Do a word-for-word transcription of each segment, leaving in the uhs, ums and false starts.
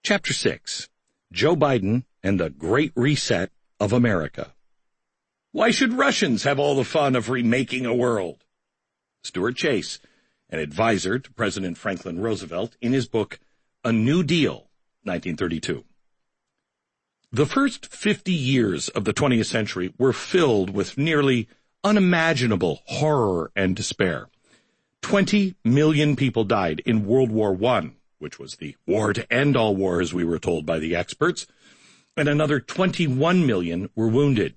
Chapter six, Joe Biden and the Great Reset of America. Why should Russians have all the fun of remaking a world? Stuart Chase, an advisor to President Franklin Roosevelt, in his book, A New Deal, nineteen thirty-two. The first fifty years of the twentieth century were filled with nearly unimaginable horror and despair. Twenty million people died in World War One, which was the war to end all wars, we were told by the experts, and another twenty-one million were wounded.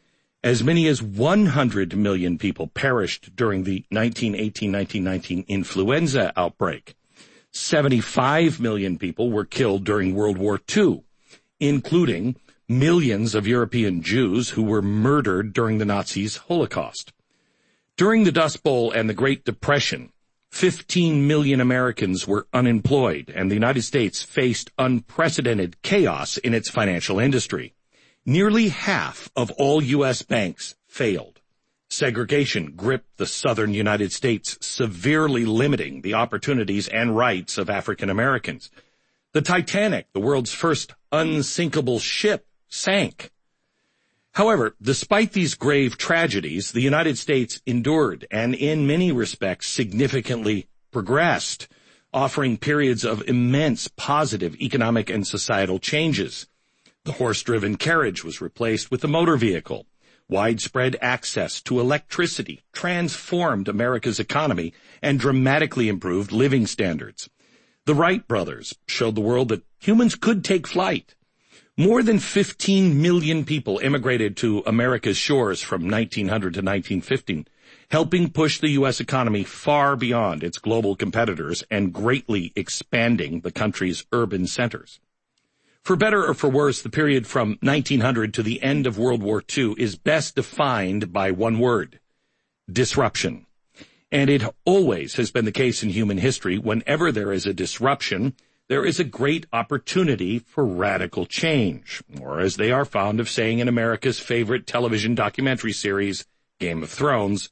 As many as one hundred million people perished during the nineteen eighteen to nineteen nineteen influenza outbreak. seventy-five million people were killed during World War Two, including millions of European Jews who were murdered during the Nazis' Holocaust. During the Dust Bowl and the Great Depression, fifteen million Americans were unemployed, and the United States faced unprecedented chaos in its financial industry. Nearly half of all U S banks failed. Segregation gripped the southern United States, severely limiting the opportunities and rights of African Americans. The Titanic, the world's first unsinkable ship, sank. However, despite these grave tragedies, the United States endured and, in many respects, significantly progressed, offering periods of immense positive economic and societal changes. The horse-driven carriage was replaced with the motor vehicle. Widespread access to electricity transformed America's economy and dramatically improved living standards. The Wright brothers showed the world that humans could take flight. More than fifteen million people immigrated to America's shores from nineteen hundred to nineteen fifteen, helping push the U S economy far beyond its global competitors and greatly expanding the country's urban centers. For better or for worse, the period from nineteen hundred to the end of World War Two is best defined by one word: disruption. And it always has been the case in human history. Whenever there is a disruption, there is a great opportunity for radical change, or as they are fond of saying in America's favorite television documentary series, Game of Thrones,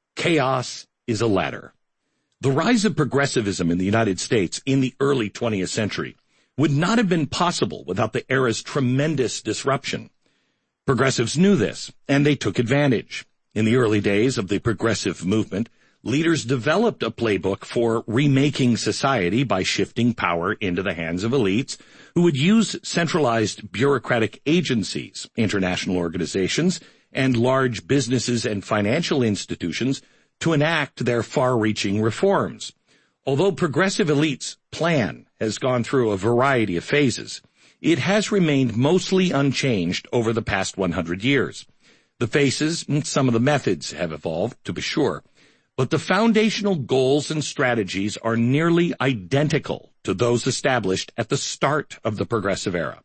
chaos is a ladder. The rise of progressivism in the United States in the early twentieth century would not have been possible without the era's tremendous disruption. Progressives knew this, and they took advantage. In the early days of the progressive movement, leaders developed a playbook for remaking society by shifting power into the hands of elites who would use centralized bureaucratic agencies, international organizations, and large businesses and financial institutions to enact their far-reaching reforms. Although progressive elites' plan has gone through a variety of phases, it has remained mostly unchanged over the past one hundred years. The faces and some of the methods have evolved, to be sure, but the foundational goals and strategies are nearly identical to those established at the start of the progressive era.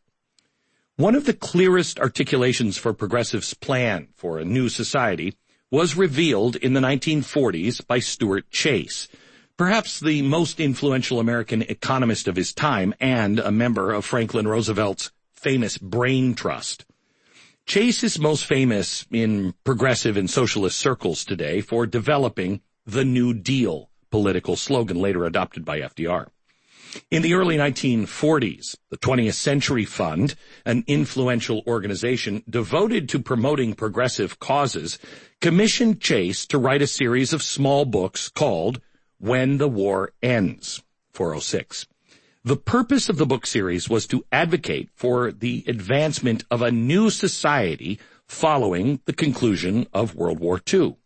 One of the clearest articulations for progressives' plan for a new society was revealed in the nineteen forties by Stuart Chase, perhaps the most influential American economist of his time and a member of Franklin Roosevelt's famous Brain Trust. Chase is most famous in progressive and socialist circles today for developing the New Deal political slogan later adopted by F D R. In the early nineteen forties, the twentieth Century Fund, an influential organization devoted to promoting progressive causes, commissioned Chase to write a series of small books called When the War Ends, four oh six. The purpose of the book series was to advocate for the advancement of a new society following the conclusion of World War Two.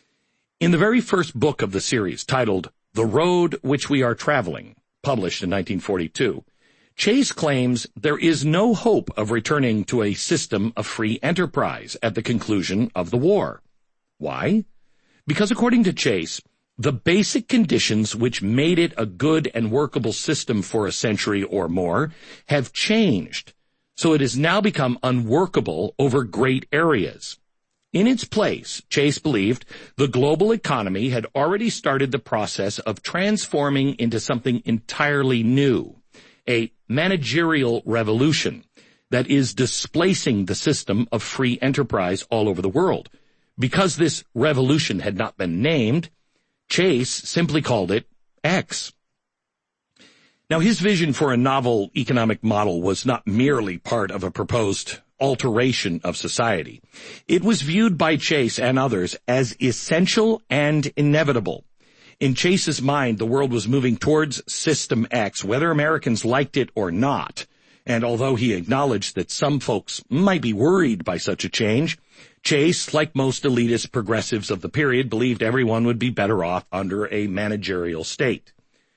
In the very first book of the series, titled The Road Which We Are Traveling, published in nineteen forty-two, Chase claims there is no hope of returning to a system of free enterprise at the conclusion of the war. Why? Because according to Chase, the basic conditions which made it a good and workable system for a century or more have changed, so it has now become unworkable over great areas. In its place, Chase believed the global economy had already started the process of transforming into something entirely new, a managerial revolution that is displacing the system of free enterprise all over the world. Because this revolution had not been named, Chase simply called it X. Now, his vision for a novel economic model was not merely part of a proposed alteration of society. It was viewed by Chase and others as essential and inevitable. In Chase's mind, the world was moving towards System X, whether Americans liked it or not. And although he acknowledged that some folks might be worried by such a change, Chase, like most elitist progressives of the period, believed everyone would be better off under a managerial state.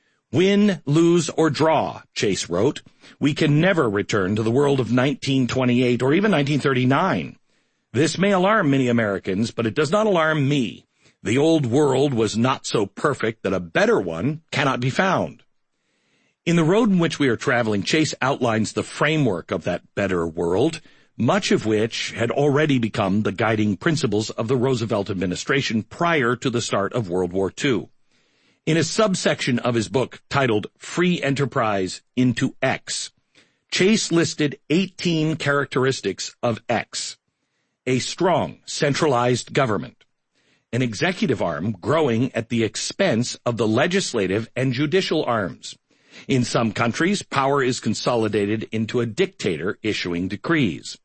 Win, lose, or draw, Chase wrote, we can never return to the world of nineteen twenty-eight or even nineteen thirty-nine. This may alarm many Americans, but it does not alarm me. The old world was not so perfect that a better one cannot be found. In the road in which we are traveling, Chase outlines the framework of that better world, much of which had already become the guiding principles of the Roosevelt administration prior to the start of World War Two. In a subsection of his book titled Free Enterprise into X, Chase listed eighteen characteristics of X. A strong, centralized government. An executive arm growing at the expense of the legislative and judicial arms. In some countries, power is consolidated into a dictator issuing decrees.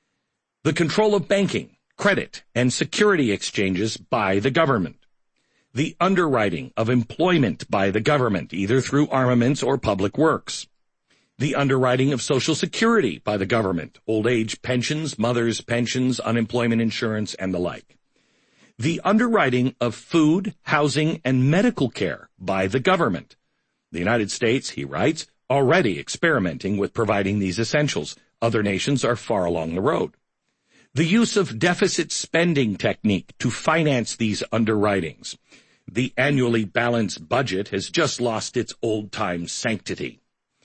The control of banking, credit, and security exchanges by the government. The underwriting of employment by the government, either through armaments or public works. The underwriting of Social Security by the government, old age pensions, mothers' pensions, unemployment insurance, and the like. The underwriting of food, housing, and medical care by the government. The United States, he writes, already experimenting with providing these essentials. Other nations are far along the road. The use of deficit spending technique to finance these underwritings. The annually balanced budget has just lost its old-time sanctity.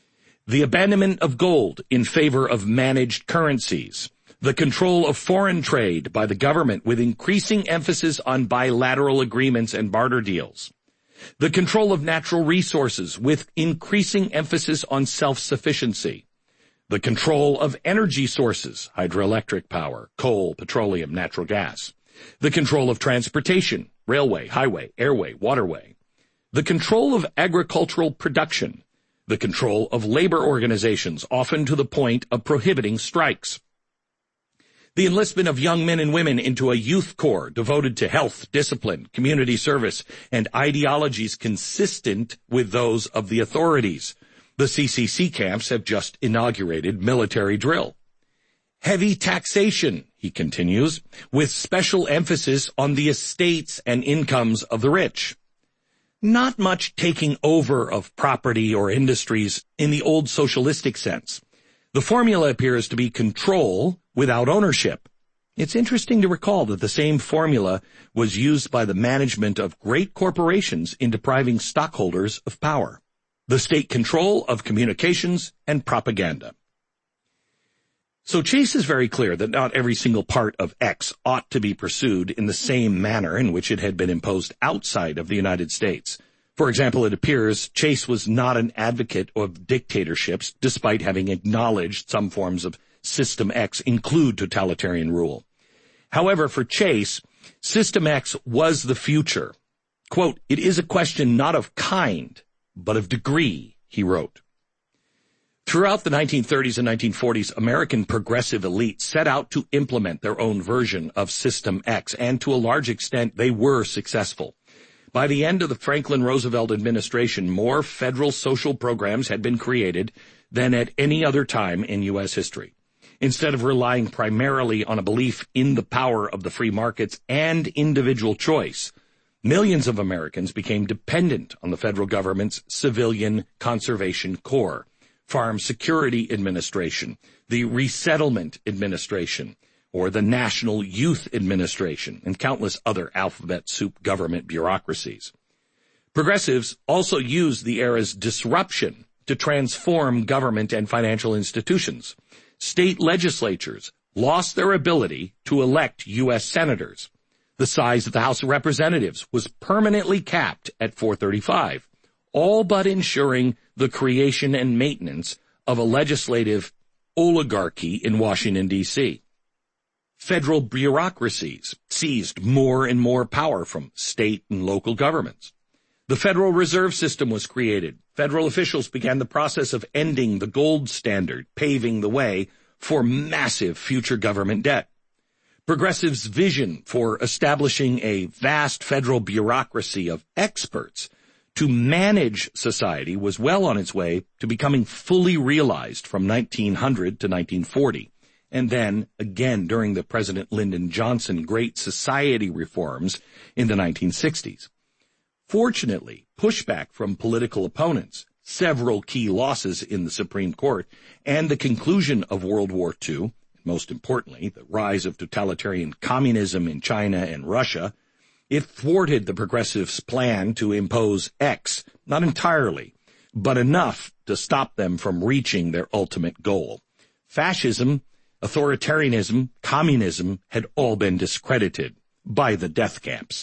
The abandonment of gold in favor of managed currencies. The control of foreign trade by the government with increasing emphasis on bilateral agreements and barter deals. The control of natural resources with increasing emphasis on self-sufficiency. The control of energy sources, hydroelectric power, coal, petroleum, natural gas. The control of transportation, railway, highway, airway, waterway. The control of agricultural production. The control of labor organizations, often to the point of prohibiting strikes. The enlistment of young men and women into a youth corps devoted to health, discipline, community service, and ideologies consistent with those of the authorities. The C C C camps have just inaugurated military drill. Heavy taxation, he continues, with special emphasis on the estates and incomes of the rich. Not much taking over of property or industries in the old socialistic sense. The formula appears to be control without ownership. It's interesting to recall that the same formula was used by the management of great corporations in depriving stockholders of power. The state control of communications and propaganda. So Chase is very clear that not every single part of X ought to be pursued in the same manner in which it had been imposed outside of the United States. For example, it appears Chase was not an advocate of dictatorships, despite having acknowledged some forms of System X include totalitarian rule. However, for Chase, System X was the future. Quote, it is a question not of kind, but of degree, he wrote. Throughout the nineteen thirties and nineteen forties, American progressive elites set out to implement their own version of System X, and to a large extent, they were successful. By the end of the Franklin Roosevelt administration, more federal social programs had been created than at any other time in U S history. Instead of relying primarily on a belief in the power of the free markets and individual choice, millions of Americans became dependent on the federal government's Civilian Conservation Corps, Farm Security Administration, the Resettlement Administration, or the National Youth Administration, and countless other alphabet soup government bureaucracies. Progressives also used the era's disruption to transform government and financial institutions. State legislatures lost their ability to elect U S senators. The size of the House of Representatives was permanently capped at four thirty-five, all but ensuring the creation and maintenance of a legislative oligarchy in Washington, D C Federal bureaucracies seized more and more power from state and local governments. The Federal Reserve System was created. Federal officials began the process of ending the gold standard, paving the way for massive future government debt. Progressives' vision for establishing a vast federal bureaucracy of experts to manage society was well on its way to becoming fully realized from nineteen hundred to nineteen forty, and then again during the President Lyndon Johnson Great Society reforms in the nineteen sixties. Fortunately, pushback from political opponents, several key losses in the Supreme Court, and the conclusion of World War Two, most importantly, the rise of totalitarian communism in China and Russia, it thwarted the progressives' plan to impose X, not entirely, but enough to stop them from reaching their ultimate goal. Fascism, authoritarianism, communism had all been discredited by the death camps.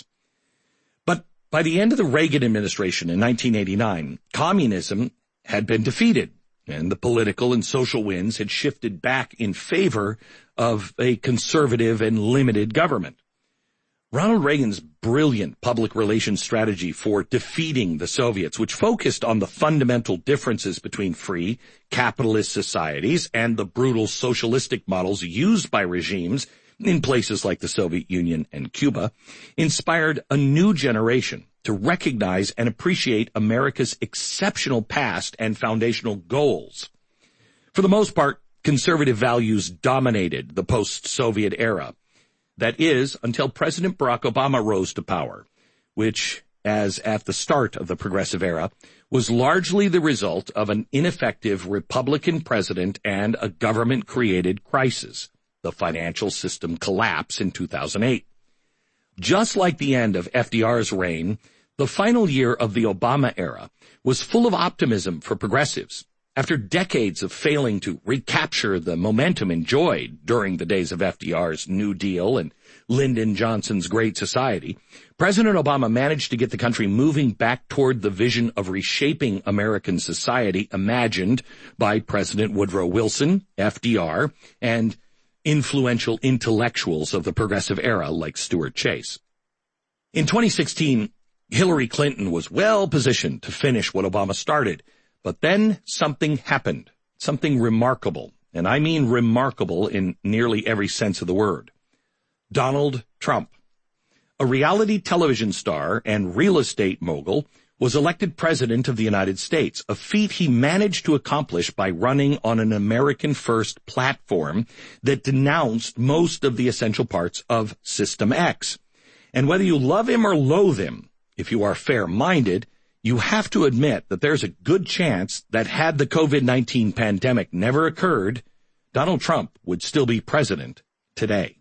But by the end of the Reagan administration in nineteen eighty-nine, communism had been defeated, and the political and social winds had shifted back in favor of a conservative and limited government. Ronald Reagan's brilliant public relations strategy for defeating the Soviets, which focused on the fundamental differences between free, capitalist societies and the brutal socialistic models used by regimes in places like the Soviet Union and Cuba, inspired a new generation to recognize and appreciate America's exceptional past and foundational goals. For the most part, conservative values dominated the post-Soviet era. That is, until President Barack Obama rose to power, which, as at the start of the progressive era, was largely the result of an ineffective Republican president and a government-created crisis, the financial system collapse in two thousand eight. Just like the end of F D R's reign, the final year of the Obama era was full of optimism for progressives. After decades of failing to recapture the momentum enjoyed during the days of F D R's New Deal and Lyndon Johnson's Great Society, President Obama managed to get the country moving back toward the vision of reshaping American society imagined by President Woodrow Wilson, F D R, and influential intellectuals of the progressive era like Stuart Chase. In twenty sixteen, Hillary Clinton was well positioned to finish what Obama started. But then something happened, something remarkable, and I mean remarkable in nearly every sense of the word. Donald Trump, a reality television star and real estate mogul, was elected president of the United States, a feat he managed to accomplish by running on an American-first platform that denounced most of the essential parts of System X. And whether you love him or loathe him, if you are fair-minded, you have to admit that there's a good chance that had the COVID nineteen pandemic never occurred, Donald Trump would still be president today.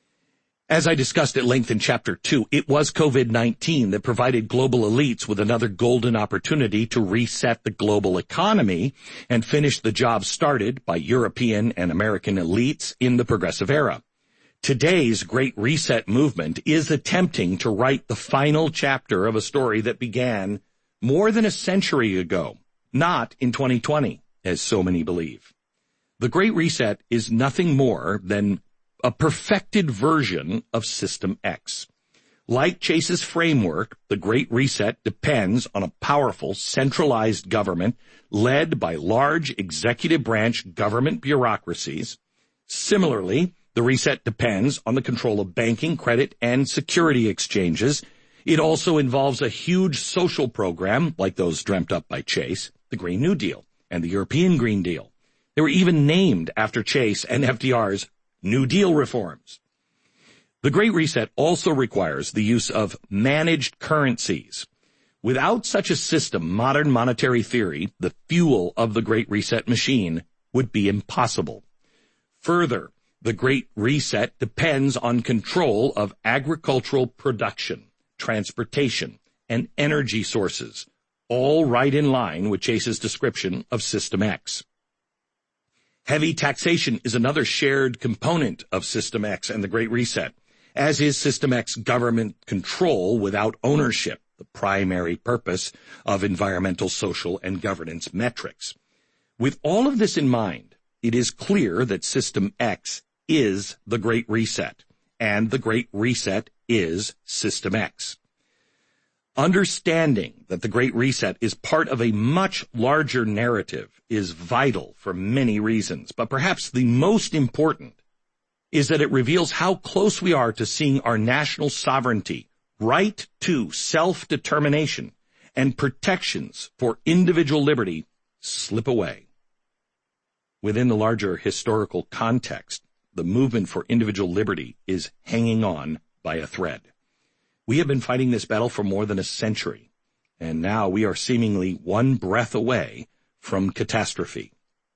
As I discussed at length in Chapter two, it was COVID nineteen that provided global elites with another golden opportunity to reset the global economy and finish the job started by European and American elites in the progressive era. Today's Great Reset movement is attempting to write the final chapter of a story that began more than a century ago, not in twenty twenty, as so many believe. The Great Reset is nothing more than a perfected version of System X. Like Chase's framework, the Great Reset depends on a powerful, centralized government led by large executive branch government bureaucracies. Similarly, the reset depends on the control of banking, credit, and security exchanges. It also involves a huge social program, like those dreamt up by Chase, the Green New Deal, and the European Green Deal. They were even named after Chase and F D R's New Deal reforms. The Great Reset also requires the use of managed currencies. Without such a system, modern monetary theory, the fuel of the Great Reset machine, would be impossible. Further, the Great Reset depends on control of agricultural production, transportation, and energy sources, all right in line with Chase's description of System X. Heavy taxation is another shared component of System X and the Great Reset, as is System X government control without ownership, the primary purpose of environmental, social, and governance metrics. With all of this in mind, it is clear that System X is the Great Reset, and the Great Reset is System X. Understanding that the Great Reset is part of a much larger narrative is vital for many reasons, but perhaps the most important is that it reveals how close we are to seeing our national sovereignty, right to self-determination, and protections for individual liberty slip away. Within the larger historical context, the movement for individual liberty is hanging on by a thread. We have been fighting this battle for more than a century, and now we are seemingly one breath away from catastrophe.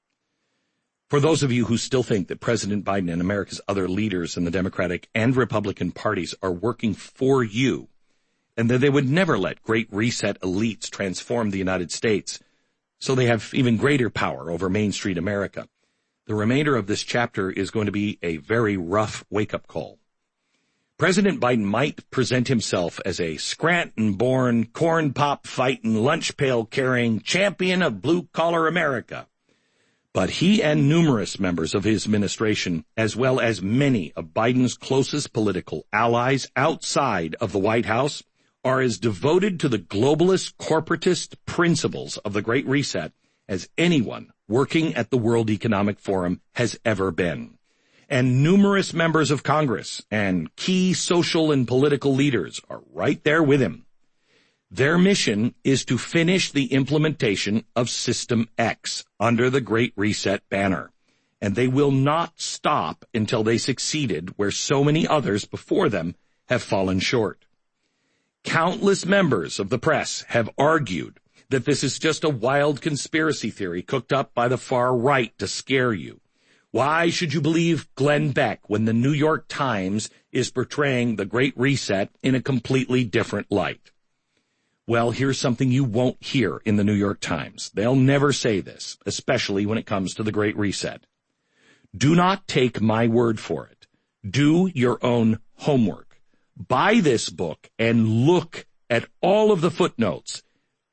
For those of you who still think that President Biden and America's other leaders in the Democratic and Republican parties are working for you, and that they would never let Great Reset elites transform the United States, so they have even greater power over Main Street America, the remainder of this chapter is going to be a very rough wake-up call. President Biden might present himself as a Scranton-born, corn-pop-fighting, lunch-pail-carrying champion of blue-collar America. But he and numerous members of his administration, as well as many of Biden's closest political allies outside of the White House, are as devoted to the globalist corporatist principles of the Great Reset as anyone working at the World Economic Forum has ever been. And numerous members of Congress and key social and political leaders are right there with him. Their mission is to finish the implementation of System X under the Great Reset banner, and they will not stop until they succeeded where so many others before them have fallen short. Countless members of the press have argued that this is just a wild conspiracy theory cooked up by the far right to scare you. Why should you believe Glenn Beck when the New York Times is portraying the Great Reset in a completely different light? Well, here's something you won't hear in the New York Times. They'll never say this, especially when it comes to the Great Reset. Do not take my word for it. Do your own homework. Buy this book and look at all of the footnotes.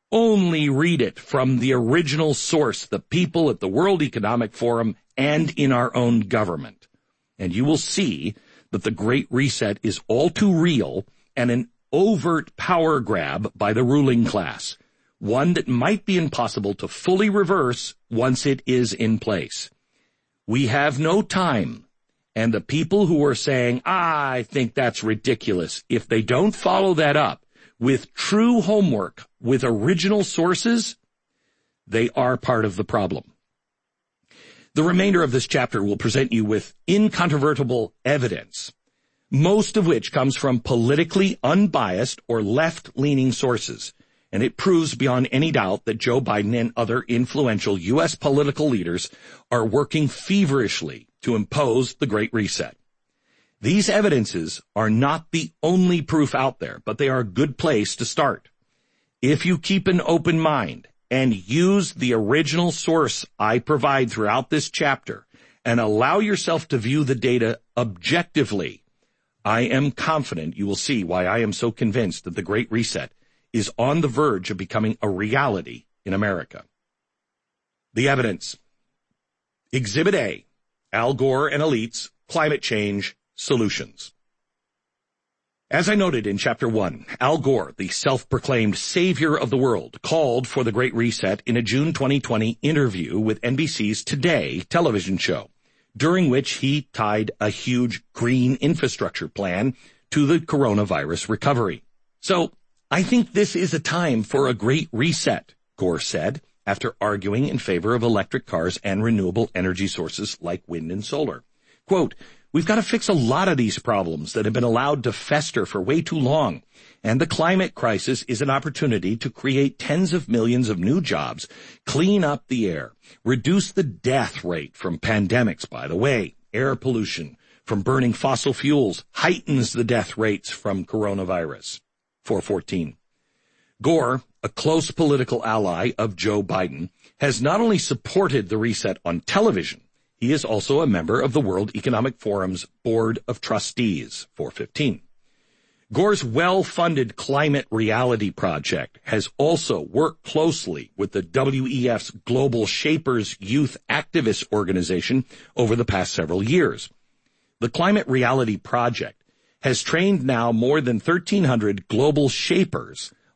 Only read it from the original source, the people at the World Economic Forum and in our own government. And you will see that the Great Reset is all too real and an overt power grab by the ruling class, one that might be impossible to fully reverse once it is in place. We have no time, and the people who are saying, ah, I think that's ridiculous, if they don't follow that up with true homework, with original sources, they are part of the problem. The remainder of this chapter will present you with incontrovertible evidence, most of which comes from politically unbiased or left-leaning sources, and it proves beyond any doubt that Joe Biden and other influential U S political leaders are working feverishly to impose the Great Reset. These evidences are not the only proof out there, but they are a good place to start. If you keep an open mind and use the original source I provide throughout this chapter and allow yourself to view the data objectively, I am confident you will see why I am so convinced that the Great Reset is on the verge of becoming a reality in America. The evidence. Exhibit A, Al Gore and elites, climate change solutions. As I noted in Chapter one, Al Gore, the self-proclaimed savior of the world, called for the Great Reset in a June twenty twenty interview with N B C's Today television show, during which he tied a huge green infrastructure plan to the coronavirus recovery. So, I think this is a time for a Great Reset, Gore said, after arguing in favor of electric cars and renewable energy sources like wind and solar. Quote, we've got to fix a lot of these problems that have been allowed to fester for way too long, and the climate crisis is an opportunity to create tens of millions of new jobs, clean up the air, reduce the death rate from pandemics, by the way. Air pollution from burning fossil fuels heightens the death rates from coronavirus. four fourteen. Gore, a close political ally of Joe Biden, has not only supported the reset on television, he is also a member of the World Economic Forum's Board of Trustees, four fifteen. Gore's well-funded Climate Reality Project has also worked closely with the W E F's Global Shapers Youth Activist Organization over the past several years. The Climate Reality Project has trained now more than thirteen hundred global shapers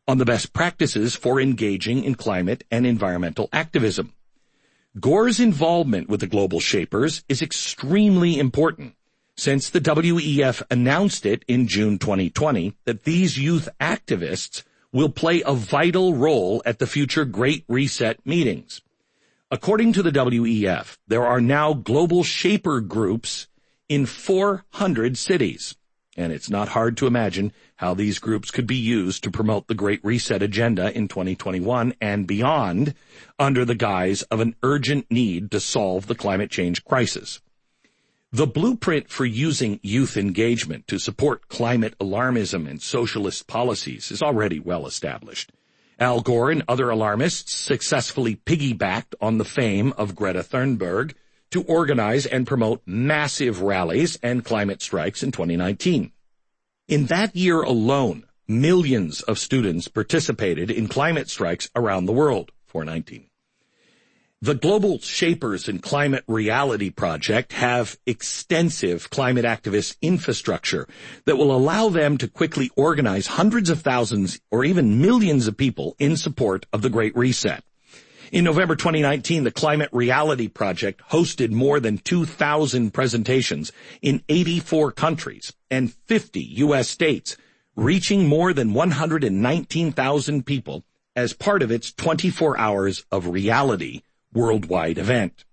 on the best practices for engaging in climate and environmental activism. Gore's involvement with the Global Shapers is extremely important, since the W E F announced it in June twenty twenty that these youth activists will play a vital role at the future Great Reset meetings. According to the W E F, there are now Global Shaper groups in four hundred cities, and it's not hard to imagine how these groups could be used to promote the Great Reset agenda in twenty twenty-one and beyond under the guise of an urgent need to solve the climate change crisis. The blueprint for using youth engagement to support climate alarmism and socialist policies is already well established. Al Gore and other alarmists successfully piggybacked on the fame of Greta Thunberg to organize and promote massive rallies and climate strikes in twenty nineteen. In that year alone, millions of students participated in climate strikes around the world, four nineteen. The Global Shapers and Climate Reality Project have extensive climate activist infrastructure that will allow them to quickly organize hundreds of thousands or even millions of people in support of the Great Reset. In November twenty nineteen, the Climate Reality Project hosted more than two thousand presentations in eighty-four countries and fifty U S states, reaching more than one hundred nineteen thousand people as part of its twenty-four hours of reality worldwide event.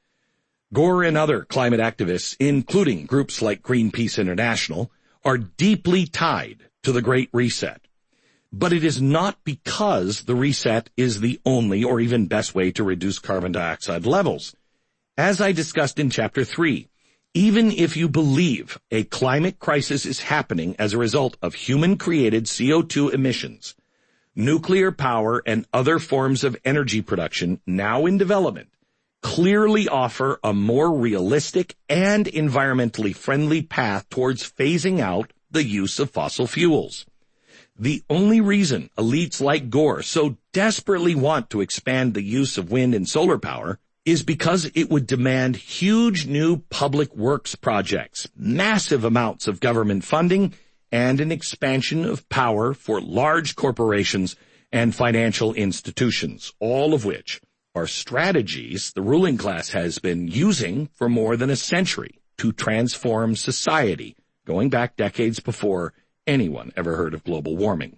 Gore and other climate activists, including groups like Greenpeace International, are deeply tied to the Great Reset. But it is not because the reset is the only or even best way to reduce carbon dioxide levels. As I discussed in Chapter three, even if you believe a climate crisis is happening as a result of human-created C O two emissions, nuclear power and other forms of energy production now in development clearly offer a more realistic and environmentally friendly path towards phasing out the use of fossil fuels. The only reason elites like Gore so desperately want to expand the use of wind and solar power is because it would demand huge new public works projects, massive amounts of government funding, and an expansion of power for large corporations and financial institutions, all of which are strategies the ruling class has been using for more than a century to transform society, going back decades before anyone ever heard of global warming.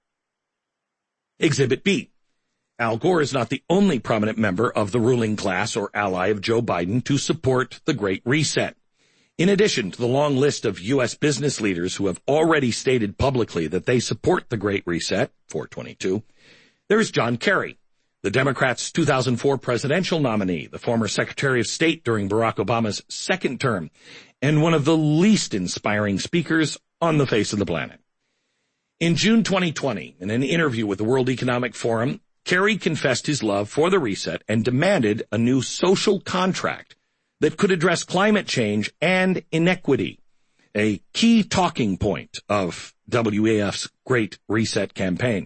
Exhibit B. Al Gore is not the only prominent member of the ruling class or ally of Joe Biden to support the Great Reset. In addition to the long list of U S business leaders who have already stated publicly that they support the Great Reset, four twenty-two, there is John Kerry, the Democrats' two thousand four presidential nominee, the former Secretary of State during Barack Obama's second term, and one of the least inspiring speakers on the face of the planet. In June twenty twenty, in an interview with the World Economic Forum, Kerry confessed his love for the reset and demanded a new social contract that could address climate change and inequity, a key talking point of W E F's Great Reset campaign.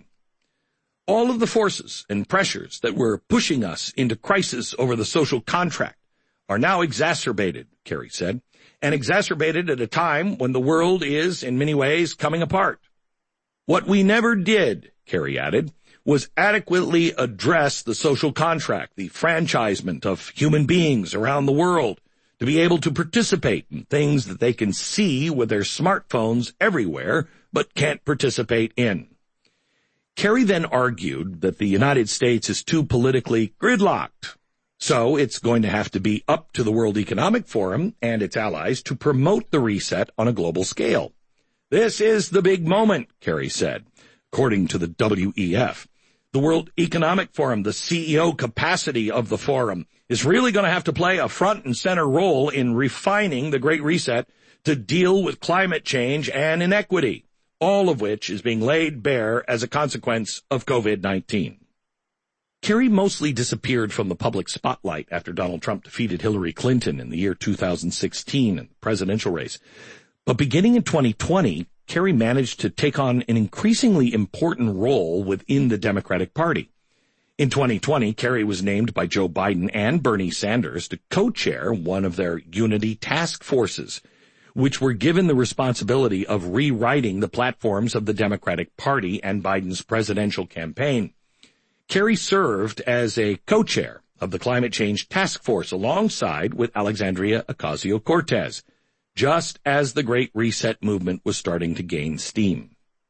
All of the forces and pressures that were pushing us into crisis over the social contract are now exacerbated, Kerry said, and exacerbated at a time when the world is, in many ways, coming apart. What we never did, Kerry added, was adequately address the social contract, the franchisement of human beings around the world to be able to participate in things that they can see with their smartphones everywhere but can't participate in. Kerry then argued that the United States is too politically gridlocked, so it's going to have to be up to the World Economic Forum and its allies to promote the reset on a global scale. This is the big moment, Kerry said, according to the W E F. The World Economic Forum, the C E O capacity of the forum, is really going to have to play a front and center role in refining the Great Reset to deal with climate change and inequity, all of which is being laid bare as a consequence of COVID nineteen. Kerry mostly disappeared from the public spotlight after Donald Trump defeated Hillary Clinton in the year two thousand sixteen in the presidential race. But beginning in twenty twenty, Kerry managed to take on an increasingly important role within the Democratic Party. In twenty twenty, Kerry was named by Joe Biden and Bernie Sanders to co-chair one of their unity task forces, which were given the responsibility of rewriting the platforms of the Democratic Party and Biden's presidential campaign. Kerry served as a co-chair of the Climate Change Task Force alongside with Alexandria Ocasio-Cortez, just as the Great Reset movement was starting to gain steam.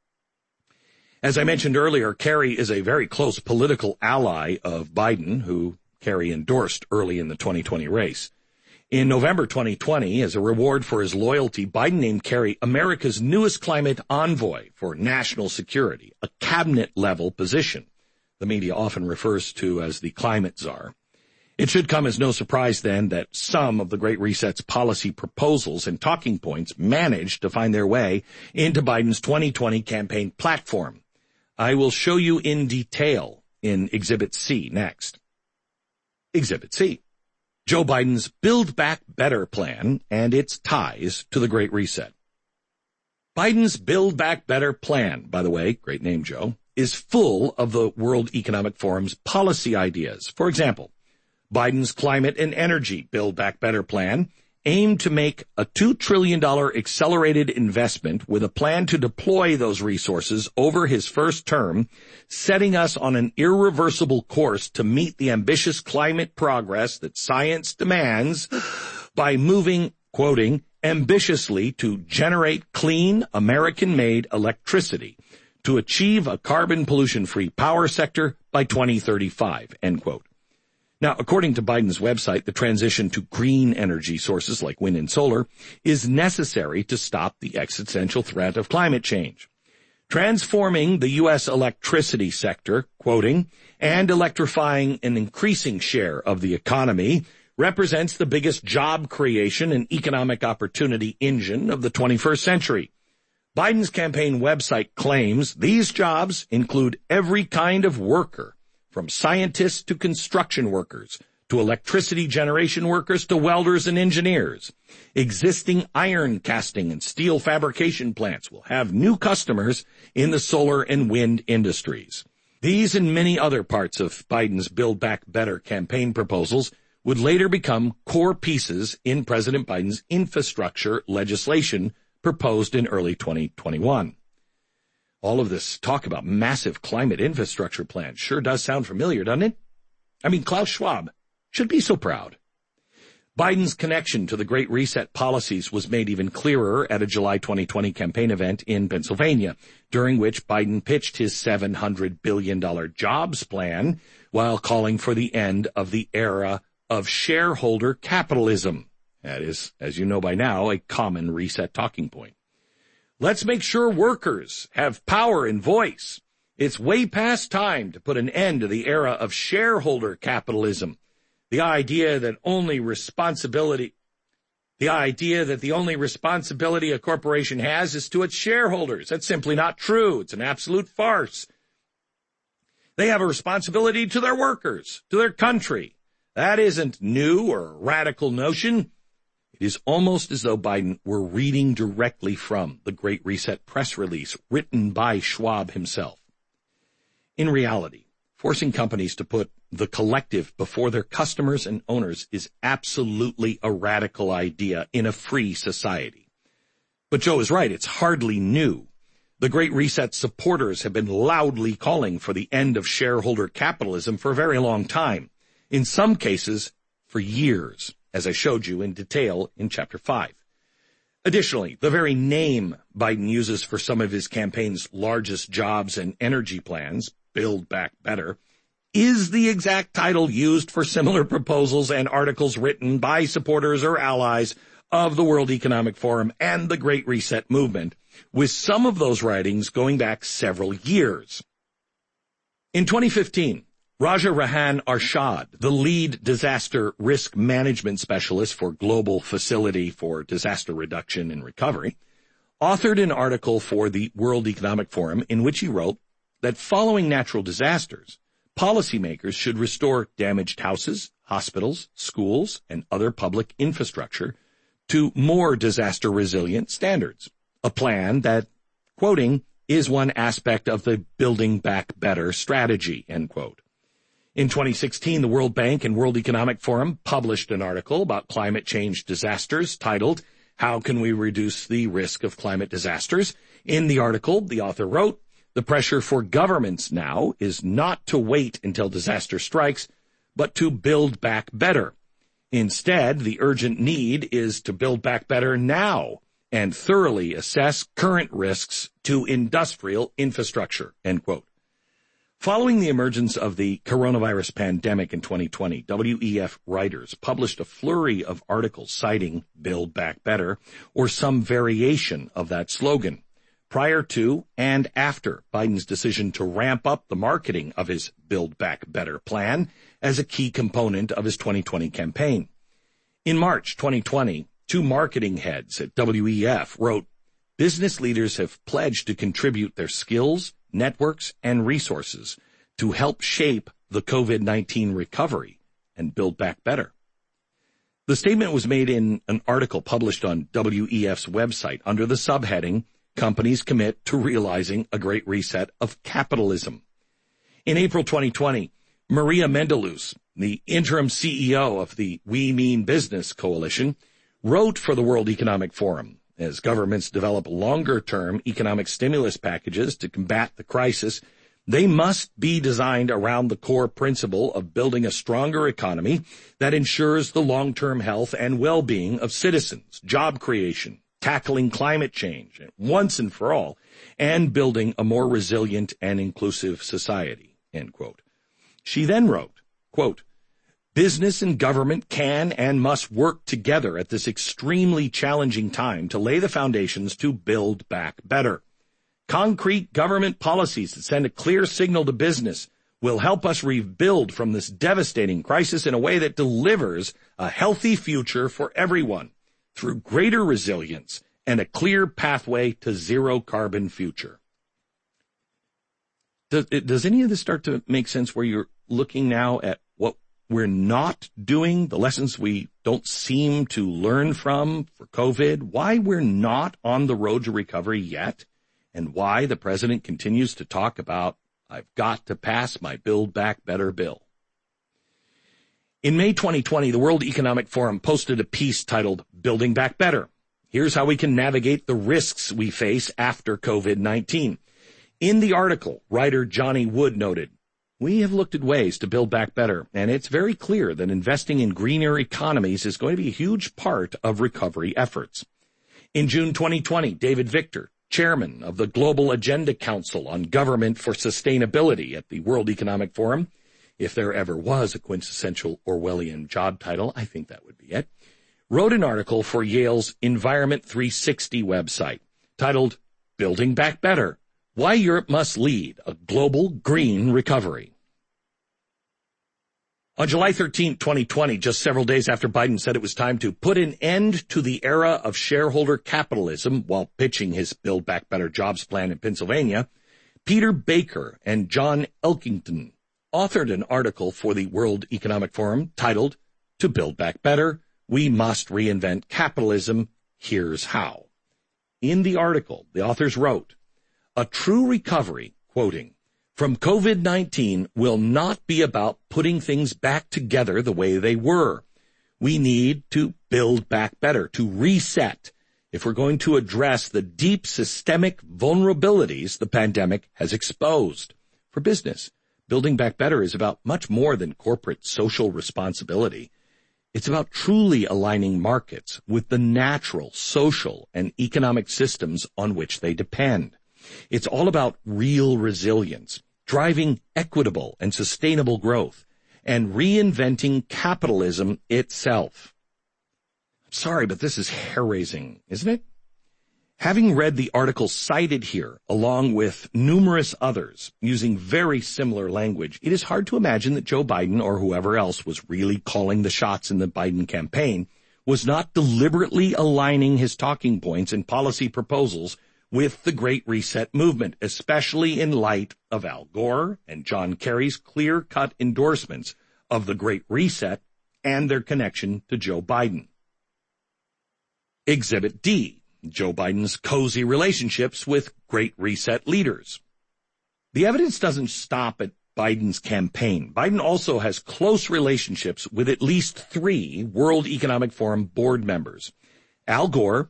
As I mentioned earlier, Kerry is a very close political ally of Biden, who Kerry endorsed early in the twenty twenty race. In November twenty twenty, as a reward for his loyalty, Biden named Kerry America's newest climate envoy for national security, a cabinet-level position the media often refers to as the climate czar. It should come as no surprise, then, that some of the Great Reset's policy proposals and talking points managed to find their way into Biden's twenty twenty campaign platform. I will show you in detail in Exhibit C next. Exhibit C. Joe Biden's Build Back Better plan and its ties to the Great Reset. Biden's Build Back Better plan, by the way, great name, Joe, is full of the World Economic Forum's policy ideas. For example, Biden's Climate and Energy Build Back Better plan aimed to make a two trillion dollars accelerated investment with a plan to deploy those resources over his first term, setting us on an irreversible course to meet the ambitious climate progress that science demands by moving, quoting, ambitiously to generate clean, American-made electricity to achieve a carbon pollution-free power sector by twenty thirty-five, end quote. Now, according to Biden's website, the transition to green energy sources like wind and solar is necessary to stop the existential threat of climate change. Transforming the U S electricity sector, quoting, and electrifying an increasing share of the economy represents the biggest job creation and economic opportunity engine of the twenty-first century. Biden's campaign website claims these jobs include every kind of worker, from scientists to construction workers, to electricity generation workers, to welders and engineers. Existing iron casting and steel fabrication plants will have new customers in the solar and wind industries. These and many other parts of Biden's Build Back Better campaign proposals would later become core pieces in President Biden's infrastructure legislation proposed in early twenty twenty-one. All of this talk about massive climate infrastructure plans sure does sound familiar, doesn't it? I mean, Klaus Schwab should be so proud. Biden's connection to the Great Reset policies was made even clearer at a July twenty twenty campaign event in Pennsylvania, during which Biden pitched his seven hundred billion dollars jobs plan while calling for the end of the era of shareholder capitalism. That is, as you know by now, a common reset talking point. Let's make sure workers have power and voice. It's way past time to put an end to the era of shareholder capitalism. The idea that only responsibility, the idea that the only responsibility a corporation has is to its shareholders. That's simply not true. It's an absolute farce. They have a responsibility to their workers, to their country. That isn't new or a radical notion. It is almost as though Biden were reading directly from the Great Reset press release written by Schwab himself. In reality, forcing companies to put the collective before their customers and owners is absolutely a radical idea in a free society. But Joe is right, it's hardly new. The Great Reset supporters have been loudly calling for the end of shareholder capitalism for a very long time, in some cases for years, as I showed you in detail in Chapter five. Additionally, the very name Biden uses for some of his campaign's largest jobs and energy plans, Build Back Better, is the exact title used for similar proposals and articles written by supporters or allies of the World Economic Forum and the Great Reset movement, with some of those writings going back several years. In twenty fifteen, Raja Rahan Arshad, the lead disaster risk management specialist for Global Facility for Disaster Reduction and Recovery, authored an article for the World Economic Forum in which he wrote that following natural disasters, policymakers should restore damaged houses, hospitals, schools, and other public infrastructure to more disaster-resilient standards, a plan that, quoting, is one aspect of the Building Back Better strategy, end quote. In twenty sixteen, the World Bank and World Economic Forum published an article about climate change disasters titled, How can we reduce the risk of climate disasters? In the article, the author wrote, the pressure for governments now is not to wait until disaster strikes, but to build back better. Instead, the urgent need is to build back better now and thoroughly assess current risks to industrial infrastructure, end quote. Following the emergence of the coronavirus pandemic in twenty twenty, W E F writers published a flurry of articles citing Build Back Better or some variation of that slogan, prior to and after Biden's decision to ramp up the marketing of his Build Back Better plan as a key component of his twenty twenty campaign. In March twenty twenty, two marketing heads at W E F wrote, business leaders have pledged to contribute their skills, networks, and resources to help shape the COVID nineteen recovery and build back better. The statement was made in an article published on W E F's website under the subheading, Companies Commit to Realizing a Great Reset of Capitalism. In April twenty twenty, Maria Mendelus, the interim C E O of the We Mean Business Coalition, wrote for the World Economic Forum. As governments develop longer-term economic stimulus packages to combat the crisis, they must be designed around the core principle of building a stronger economy that ensures the long-term health and well-being of citizens, job creation, tackling climate change once and for all, and building a more resilient and inclusive society, end quote. She then wrote, quote, business and government can and must work together at this extremely challenging time to lay the foundations to build back better. Concrete government policies that send a clear signal to business will help us rebuild from this devastating crisis in a way that delivers a healthy future for everyone through greater resilience and a clear pathway to zero carbon future. Does, does any of this start to make sense where you're looking now at what we're not doing, the lessons we don't seem to learn from for COVID, why we're not on the road to recovery yet, and why the president continues to talk about, I've got to pass my Build Back Better bill? In May twenty twenty, the World Economic Forum posted a piece titled, Building Back Better. Here's how we can navigate the risks we face after COVID nineteen. In the article, writer Johnny Wood noted, we have looked at ways to build back better, and it's very clear that investing in greener economies is going to be a huge part of recovery efforts. In June twenty twenty, David Victor, chairman of the Global Agenda Council on Government for Sustainability at the World Economic Forum, if there ever was a quintessential Orwellian job title, I think that would be it, wrote an article for Yale's Environment three sixty website titled, Building Back Better, Why Europe Must Lead a Global Green Recovery. On July thirteenth, twenty twenty, just several days after Biden said it was time to put an end to the era of shareholder capitalism while pitching his Build Back Better jobs plan in Pennsylvania, Peter Baker and John Elkington authored an article for the World Economic Forum titled, To Build Back Better, We Must Reinvent Capitalism. Here's How. In the article, the authors wrote, a true recovery, quoting, from COVID nineteen will not be about putting things back together the way they were. We need to build back better, to reset, if we're going to address the deep systemic vulnerabilities the pandemic has exposed. For business, building back better is about much more than corporate social responsibility. It's about truly aligning markets with the natural, social, and economic systems on which they depend. It's all about real resilience, driving equitable and sustainable growth, and reinventing capitalism itself. I'm sorry, but this is hair-raising, isn't it? Having read the article cited here, along with numerous others using very similar language, it is hard to imagine that Joe Biden or whoever else was really calling the shots in the Biden campaign was not deliberately aligning his talking points and policy proposals with the Great Reset movement, especially in light of Al Gore and John Kerry's clear-cut endorsements of the Great Reset and their connection to Joe Biden. Exhibit D, Joe Biden's cozy relationships with Great Reset leaders. The evidence doesn't stop at Biden's campaign. Biden also has close relationships with at least three World Economic Forum board members. Al Gore,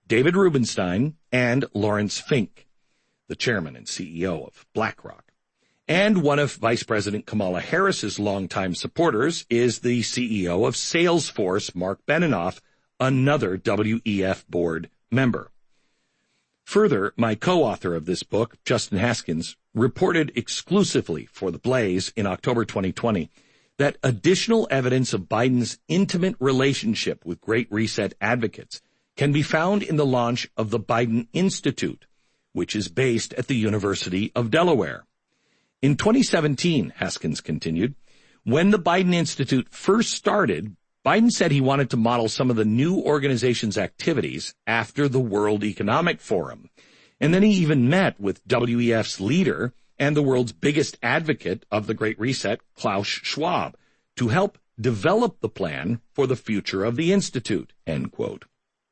David Rubenstein and Lawrence Fink, the chairman and C E O of BlackRock. And one of Vice President Kamala Harris's longtime supporters is the C E O of Salesforce, Mark Benioff, another W E F board member. Further, my co-author of this book, Justin Haskins, reported exclusively for The Blaze in October twenty twenty that additional evidence of Biden's intimate relationship with Great Reset advocates can be found in the launch of the Biden Institute, which is based at the University of Delaware. In twenty seventeen, Haskins continued, when the Biden Institute first started, Biden said he wanted to model some of the new organization's activities after the World Economic Forum. And then he even met with W E F's leader and the world's biggest advocate of the Great Reset, Klaus Schwab, to help develop the plan for the future of the Institute, end quote.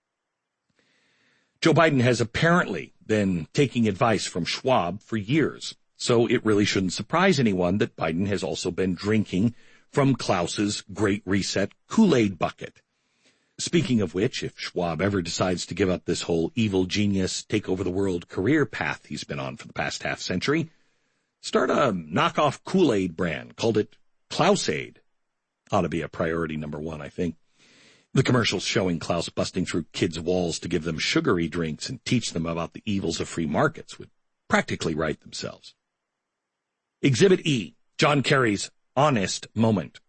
Joe Biden has apparently been taking advice from Schwab for years, so it really shouldn't surprise anyone that Biden has also been drinking from Klaus's Great Reset Kool-Aid bucket. Speaking of which, if Schwab ever decides to give up this whole evil genius take over the world career path he's been on for the past half century, start a knockoff Kool-Aid brand, called it Klausaid. Ought to be a priority number one, I think. The commercials showing Klaus busting through kids' walls to give them sugary drinks and teach them about the evils of free markets would practically write themselves. Exhibit E, John Kerry's honest moment.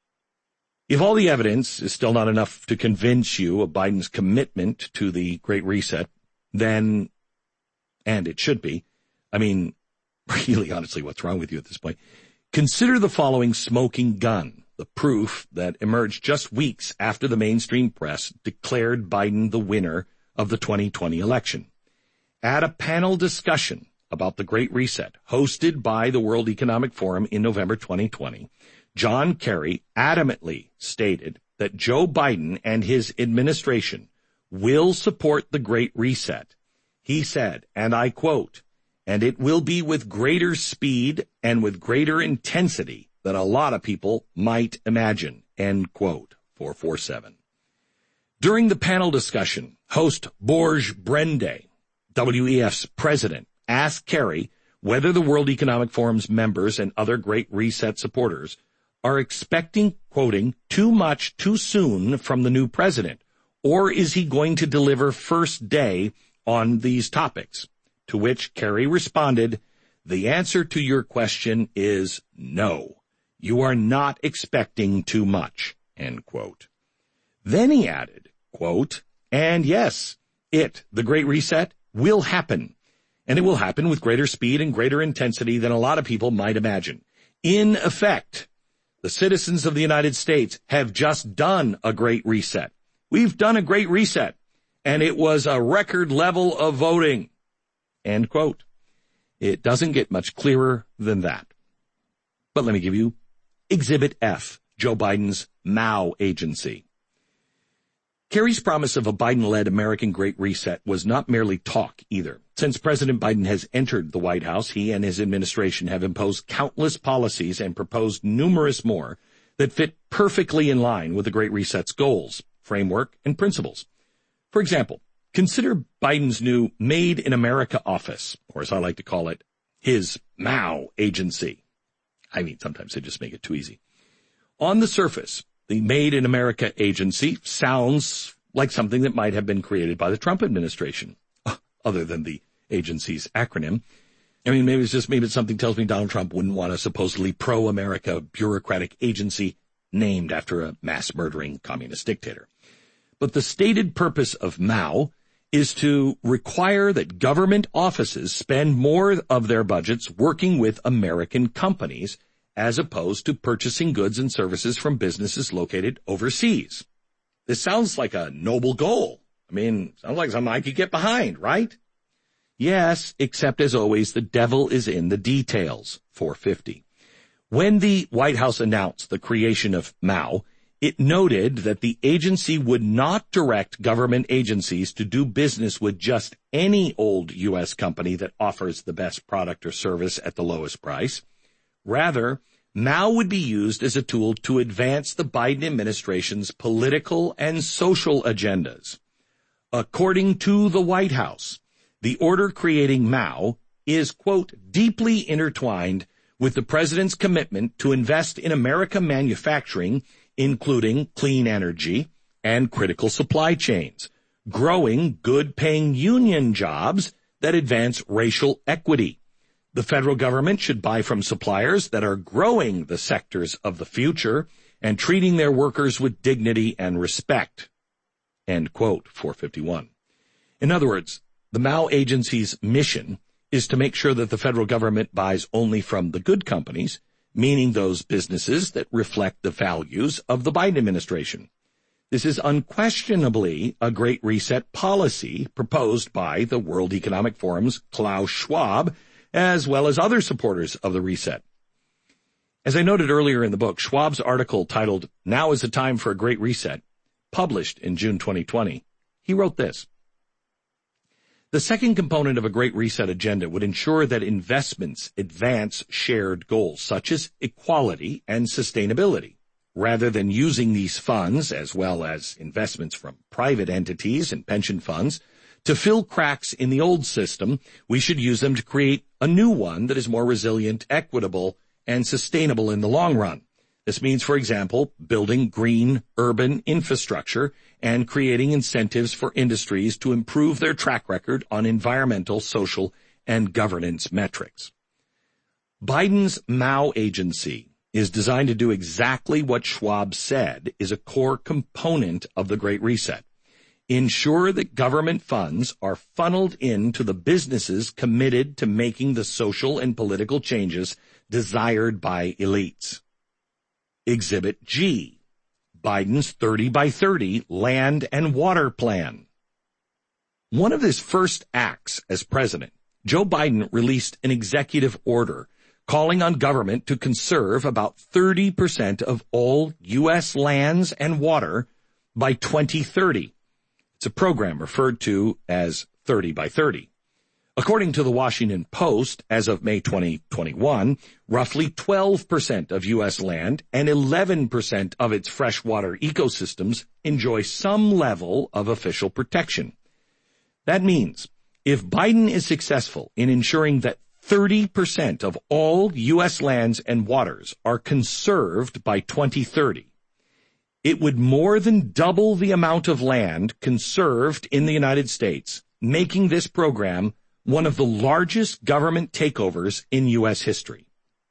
If all the evidence is still not enough to convince you of Biden's commitment to the Great Reset, then, and it should be, I mean, really honestly, what's wrong with you at this point? Consider the following smoking gun, the proof that emerged just weeks after the mainstream press declared Biden the winner of the twenty twenty election. At a panel discussion about the Great Reset, hosted by the World Economic Forum in November twenty twenty, John Kerry adamantly stated that Joe Biden and his administration will support the Great Reset. He said, and I quote, "And it will be with greater speed and with greater intensity than a lot of people might imagine," end quote, four forty-seven. During the panel discussion, host Borge Brende, W E F's president, asked Kerry whether the World Economic Forum's members and other Great Reset supporters are expecting, quoting, too much too soon from the new president, or is he going to deliver first day on these topics? To which Kerry responded, "The answer to your question is no. You are not expecting too much," end quote. Then he added, quote, "And yes, it, the Great Reset, will happen. And it will happen with greater speed and greater intensity than a lot of people might imagine. In effect, the citizens of the United States have just done a Great Reset. We've done a Great Reset, and it was a record level of voting," end quote. It doesn't get much clearer than that. But let me give you Exhibit F, Joe Biden's Mao Agency. Kerry's promise of a Biden-led American Great Reset was not merely talk either. Since President Biden has entered the White House, he and his administration have imposed countless policies and proposed numerous more that fit perfectly in line with the Great Reset's goals, framework, and principles. For example, consider Biden's new Made in America office, or as I like to call it, his Mao Agency. I mean, sometimes they just make it too easy. On the surface, the Made in America Agency sounds like something that might have been created by the Trump administration, other than the agency's acronym. I mean, maybe it's just, maybe something tells me Donald Trump wouldn't want a supposedly pro-America bureaucratic agency named after a mass-murdering communist dictator. But the stated purpose of Mao is to require that government offices spend more of their budgets working with American companies as opposed to purchasing goods and services from businesses located overseas. This sounds like a noble goal. I mean, sounds like something I could get behind, right? Yes, except as always, the devil is in the details, four fifty. When the White House announced the creation of Mao, it noted that the agency would not direct government agencies to do business with just any old U S company that offers the best product or service at the lowest price. Rather, Mao would be used as a tool to advance the Biden administration's political and social agendas. According to the White House, the order creating Mao is, quote, deeply intertwined with the president's commitment to invest in American manufacturing, including clean energy and critical supply chains, growing good-paying union jobs that advance racial equity. The federal government should buy from suppliers that are growing the sectors of the future and treating their workers with dignity and respect. End quote, four fifty-one. In other words, the Mao Agency's mission is to make sure that the federal government buys only from the good companies, meaning those businesses that reflect the values of the Biden administration. This is unquestionably a Great Reset policy proposed by the World Economic Forum's Klaus Schwab, as well as other supporters of the reset. As I noted earlier in the book, Schwab's article titled, "Now is the Time for a Great Reset," published in June twenty twenty, he wrote this: "The second component of a Great Reset agenda would ensure that investments advance shared goals such as equality and sustainability. Rather than using these funds, as well as investments from private entities and pension funds, to fill cracks in the old system, we should use them to create a new one that is more resilient, equitable, and sustainable in the long run. This means, for example, building green urban infrastructure and creating incentives for industries to improve their track record on environmental, social, and governance metrics." Biden's Mao Agency is designed to do exactly what Schwab said is a core component of the Great Reset. Ensure that government funds are funneled into the businesses committed to making the social and political changes desired by elites. Exhibit G, Biden's thirty by thirty Land and Water Plan. One of his first acts as president, Joe Biden released an executive order calling on government to conserve about thirty percent of all U S lands and water by twenty thirty. It's a program referred to as thirty by thirty. According to the Washington Post, as of May twenty twenty-one, roughly twelve percent of U S land and eleven percent of its freshwater ecosystems enjoy some level of official protection. That means if Biden is successful in ensuring that thirty percent of all U S lands and waters are conserved by twenty thirty, it would more than double the amount of land conserved in the United States, making this program one of the largest government takeovers in U S history.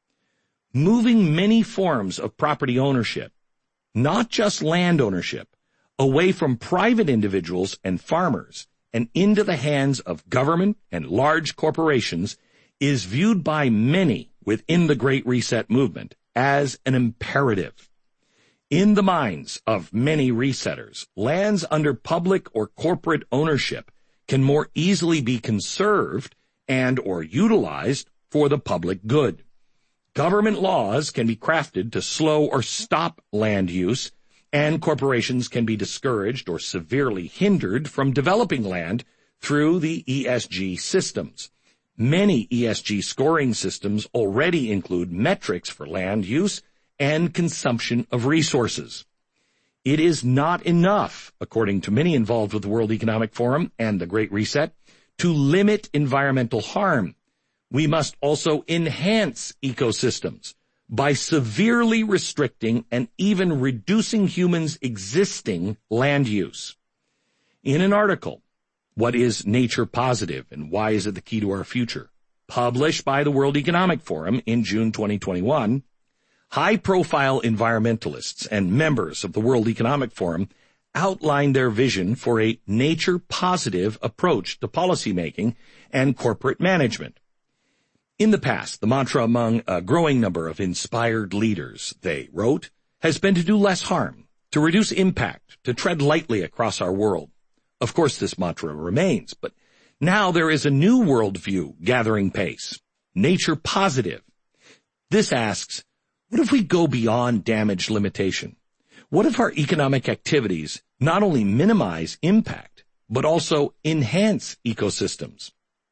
Moving many forms of property ownership, not just land ownership, away from private individuals and farmers and into the hands of government and large corporations is viewed by many within the Great Reset movement as an imperative. In the minds of many resetters, lands under public or corporate ownership can more easily be conserved and or utilized for the public good. Government laws can be crafted to slow or stop land use, and corporations can be discouraged or severely hindered from developing land through the E S G systems. Many E S G scoring systems already include metrics for land use and consumption of resources. It is not enough, according to many involved with the World Economic Forum and the Great Reset, to limit environmental harm. We must also enhance ecosystems by severely restricting and even reducing humans' existing land use. In an article, "What is Nature Positive and Why is it the Key to Our Future?" published by the World Economic Forum in June twenty twenty-one, high-profile environmentalists and members of the World Economic Forum outlined their vision for a nature-positive approach to policymaking and corporate management. In the past, the mantra among a growing number of inspired leaders, they wrote, has been to do less harm, to reduce impact, to tread lightly across our world. Of course, this mantra remains, but now there is a new worldview gathering pace, nature positive. This asks, what if we go beyond damage limitation? What if our economic activities not only minimize impact, but also enhance ecosystems?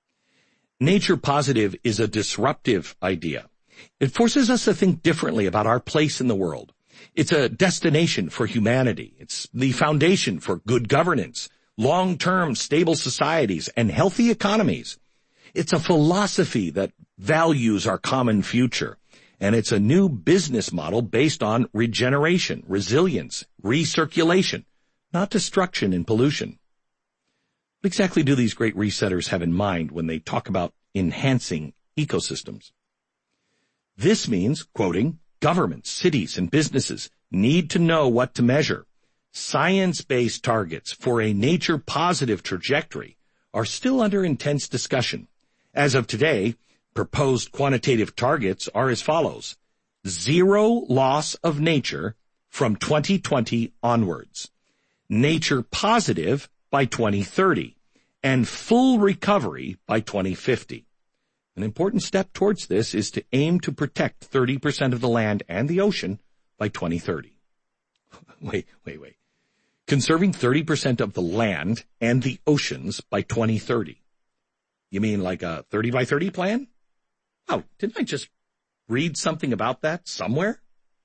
Nature positive is a disruptive idea. It forces us to think differently about our place in the world. It's a destination for humanity. It's the foundation for good governance, long-term stable societies, and healthy economies. It's a philosophy that values our common future, and it's a new business model based on regeneration, resilience, recirculation, not destruction and pollution. What exactly do these great resetters have in mind when they talk about enhancing ecosystems? This means, quoting, governments, cities, and businesses need to know what to measure. Science-based targets for a nature-positive trajectory are still under intense discussion. As of today, proposed quantitative targets are as follows. Zero loss of nature from twenty twenty onwards. Nature positive by twenty thirty. And full recovery by twenty fifty. An important step towards this is to aim to protect thirty percent of the land and the ocean by twenty thirty. Wait, wait, wait. Conserving thirty percent of the land and the oceans by twenty thirty. You mean like a thirty by thirty plan? Oh, didn't I just read something about that somewhere?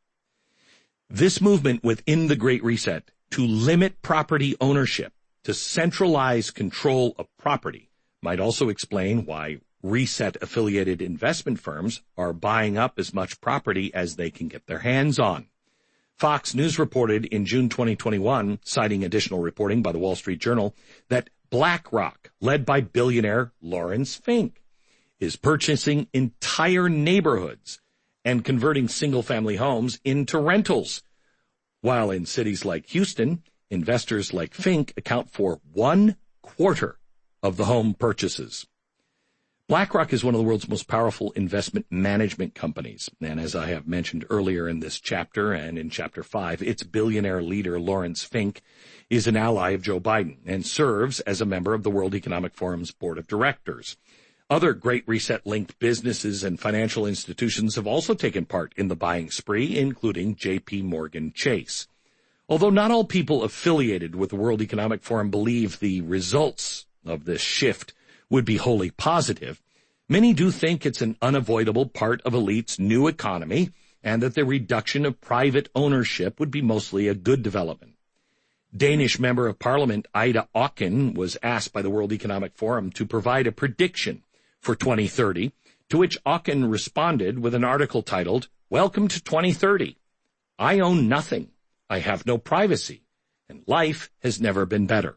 This movement within the Great Reset to limit property ownership, to centralize control of property, might also explain why Reset-affiliated investment firms are buying up as much property as they can get their hands on. Fox News reported in June twenty twenty-one, citing additional reporting by the Wall Street Journal, that BlackRock, led by billionaire Lawrence Fink, is purchasing entire neighborhoods and converting single-family homes into rentals, while in cities like Houston, investors like Fink account for one quarter of the home purchases. BlackRock is one of the world's most powerful investment management companies, and as I have mentioned earlier in this chapter and in chapter five, its billionaire leader, Lawrence Fink, is an ally of Joe Biden and serves as a member of the World Economic Forum's board of directors. Other Great Reset-linked businesses and financial institutions have also taken part in the buying spree, including J P Morgan Chase. Although not all people affiliated with the World Economic Forum believe the results of this shift would be wholly positive, many do think it's an unavoidable part of elites' new economy and that the reduction of private ownership would be mostly a good development. Danish Member of Parliament Ida Auken was asked by the World Economic Forum to provide a prediction for twenty thirty, to which Auken responded with an article titled, "Welcome to twenty thirty. I own nothing. I have no privacy, and life has never been better."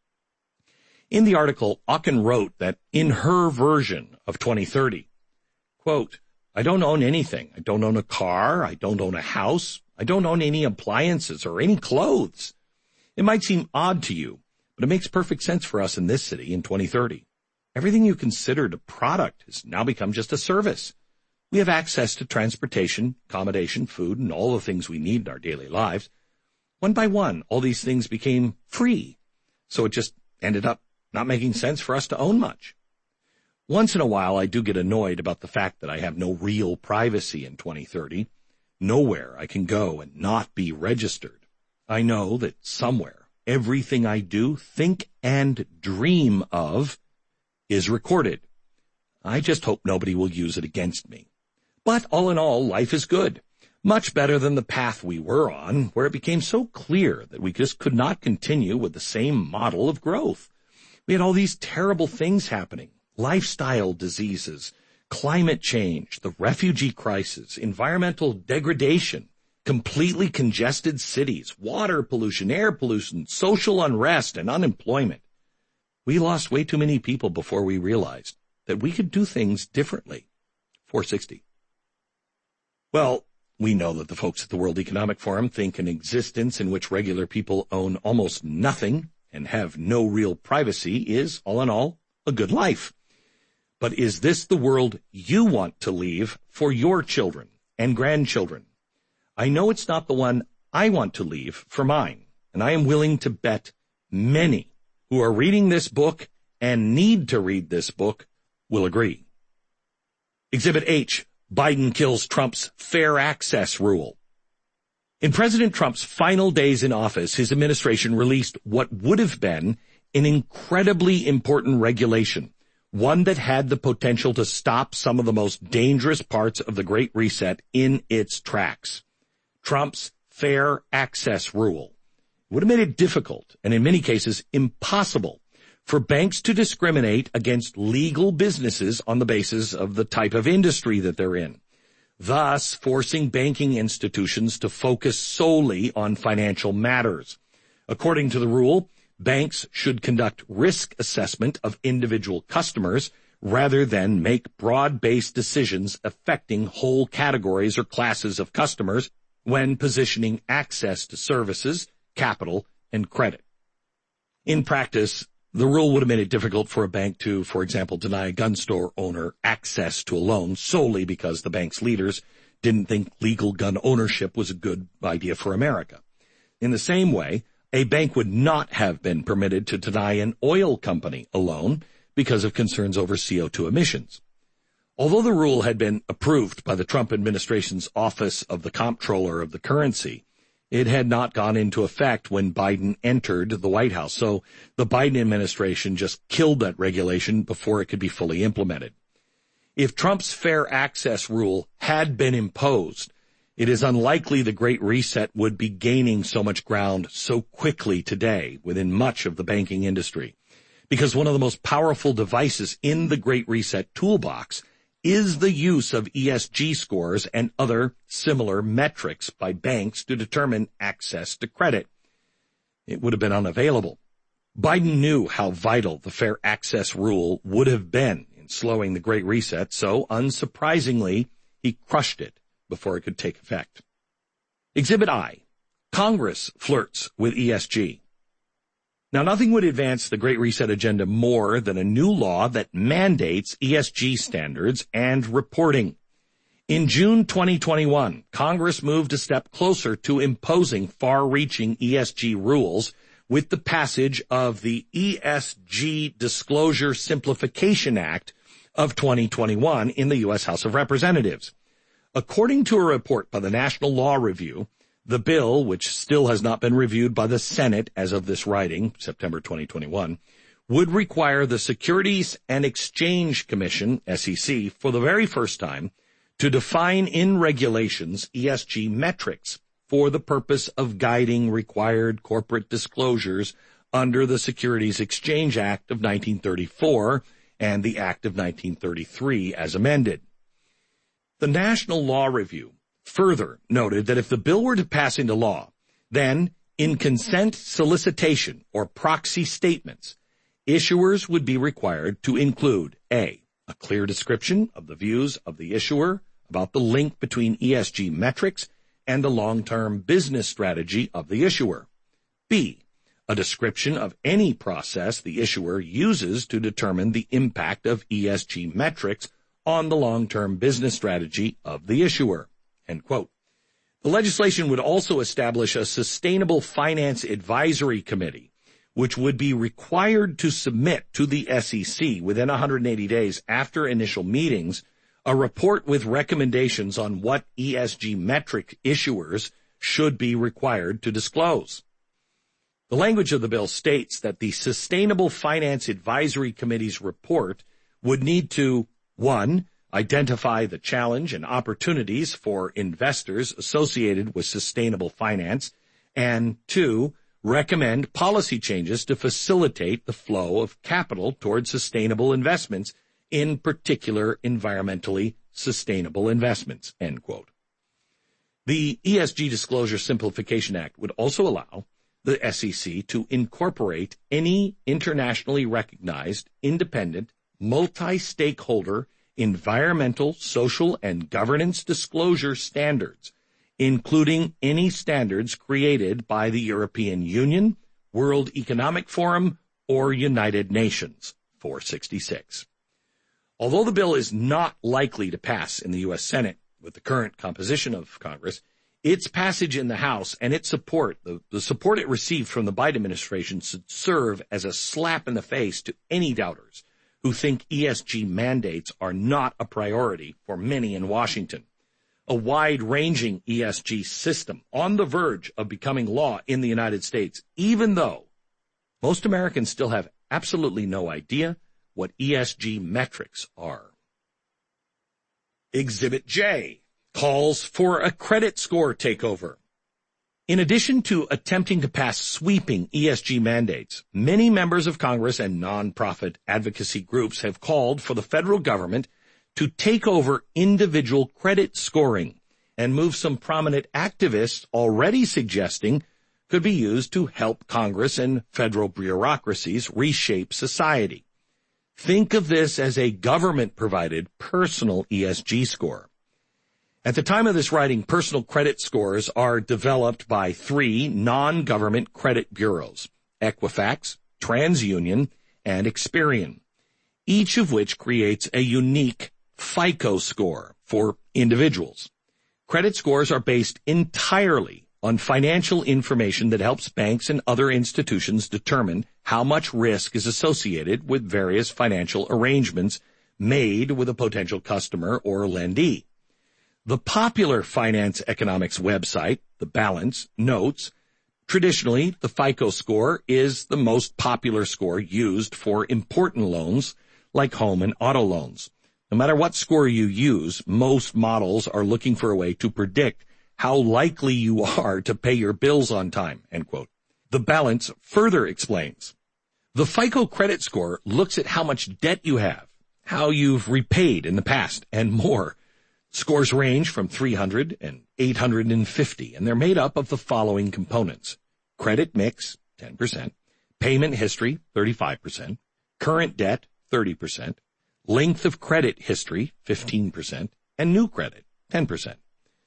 In the article, Auken wrote that in her version of twenty thirty, quote, "I don't own anything. I don't own a car. I don't own a house. I don't own any appliances or any clothes. It might seem odd to you, but it makes perfect sense for us in this city in twenty thirty. Everything you considered a product has now become just a service. We have access to transportation, accommodation, food, and all the things we need in our daily lives. One by one, all these things became free, so it just ended up not making sense for us to own much. Once in a while, I do get annoyed about the fact that I have no real privacy in twenty thirty. Nowhere I can go and not be registered. I know that somewhere, everything I do, think, and dream of is recorded. I just hope nobody will use it against me. But all in all, life is good. Much better than the path we were on, where it became so clear that we just could not continue with the same model of growth. We had all these terrible things happening, lifestyle diseases, climate change, the refugee crisis, environmental degradation, completely congested cities, water pollution, air pollution, social unrest, and unemployment. We lost way too many people before we realized that we could do things differently. four sixty. Well, we know that the folks at the World Economic Forum think an existence in which regular people own almost nothing and have no real privacy is, all in all, a good life. But is this the world you want to leave for your children and grandchildren? I know it's not the one I want to leave for mine, and I am willing to bet many who are reading this book and need to read this book will agree. Exhibit H, Biden kills Trump's fair access rule. In President Trump's final days in office, his administration released what would have been an incredibly important regulation, one that had the potential to stop some of the most dangerous parts of the Great Reset in its tracks. Trump's fair access rule. would have made it difficult, and in many cases impossible, for banks to discriminate against legal businesses on the basis of the type of industry that they're in, thus forcing banking institutions to focus solely on financial matters. According to the rule, banks should conduct risk assessment of individual customers rather than make broad-based decisions affecting whole categories or classes of customers when positioning access to services, capital, and credit. In practice, the rule would have made it difficult for a bank to, for example, deny a gun store owner access to a loan solely because the bank's leaders didn't think legal gun ownership was a good idea for America. In the same way, a bank would not have been permitted to deny an oil company a loan because of concerns over C O two emissions. Although the rule had been approved by the Trump administration's Office of the Comptroller of the Currency, it had not gone into effect when Biden entered the White House, so the Biden administration just killed that regulation before it could be fully implemented. If Trump's fair access rule had been imposed, it is unlikely the Great Reset would be gaining so much ground so quickly today within much of the banking industry, because one of the most powerful devices in the Great Reset toolbox is the use of E S G scores and other similar metrics by banks to determine access to credit. It would have been unavailable. Biden knew how vital the fair access rule would have been in slowing the Great Reset, so unsurprisingly, he crushed it before it could take effect. Exhibit I. Congress flirts with E S G. Now, nothing would advance the Great Reset agenda more than a new law that mandates E S G standards and reporting. In June twenty twenty-one, Congress moved a step closer to imposing far-reaching E S G rules with the passage of the E S G Disclosure Simplification Act of twenty twenty-one in the U S House of Representatives. According to a report by the National Law Review, the bill, which still has not been reviewed by the Senate as of this writing, September twenty twenty-one, would require the Securities and Exchange Commission, S E C, for the very first time to define in regulations E S G metrics for the purpose of guiding required corporate disclosures under the Securities Exchange Act of nineteen thirty-four and the Act of nineteen thirty-three as amended. The National Law Review further noted that if the bill were to pass into law, then in consent solicitation or proxy statements, issuers would be required to include A, a clear description of the views of the issuer about the link between E S G metrics and the long-term business strategy of the issuer. B, a description of any process the issuer uses to determine the impact of E S G metrics on the long-term business strategy of the issuer. End quote. The legislation would also establish a Sustainable Finance Advisory Committee, which would be required to submit to the S E C within one hundred eighty days after initial meetings a report with recommendations on what E S G metric issuers should be required to disclose. The language of the bill states that the Sustainable Finance Advisory Committee's report would need to, one, identify the challenge and opportunities for investors associated with sustainable finance, and two, recommend policy changes to facilitate the flow of capital towards sustainable investments, in particular environmentally sustainable investments, end quote. The E S G Disclosure Simplification Act would also allow the S E C to incorporate any internationally recognized, independent, multi-stakeholder environmental, social, and governance disclosure standards, including any standards created by the European Union, World Economic Forum, or United Nations, four sixty-six. Although the bill is not likely to pass in the U S Senate with the current composition of Congress, its passage in the House and its support, the, the support it received from the Biden administration, should serve as a slap in the face to any doubters who think E S G mandates are not a priority for many in Washington. A wide-ranging E S G system on the verge of becoming law in the United States, even though most Americans still have absolutely no idea what E S G metrics are. Exhibit J calls for a credit score takeover. In addition to attempting to pass sweeping E S G mandates, many members of Congress and nonprofit advocacy groups have called for the federal government to take over individual credit scoring and move some prominent activists already suggesting could be used to help Congress and federal bureaucracies reshape society. Think of this as a government-provided personal E S G score. At the time of this writing, personal credit scores are developed by three non-government credit bureaus, Equifax, TransUnion, and Experian, each of which creates a unique FICO score for individuals. Credit scores are based entirely on financial information that helps banks and other institutions determine how much risk is associated with various financial arrangements made with a potential customer or lendee. The popular finance economics website, The Balance, notes, traditionally, the FICO score is the most popular score used for important loans like home and auto loans. No matter what score you use, most models are looking for a way to predict how likely you are to pay your bills on time, end quote. The Balance further explains, the FICO credit score looks at how much debt you have, how you've repaid in the past, and more. Scores range from three hundred and eight hundred fifty, and they're made up of the following components: credit mix, ten percent, payment history, thirty-five percent, current debt, thirty percent, length of credit history, fifteen percent, and new credit, ten percent.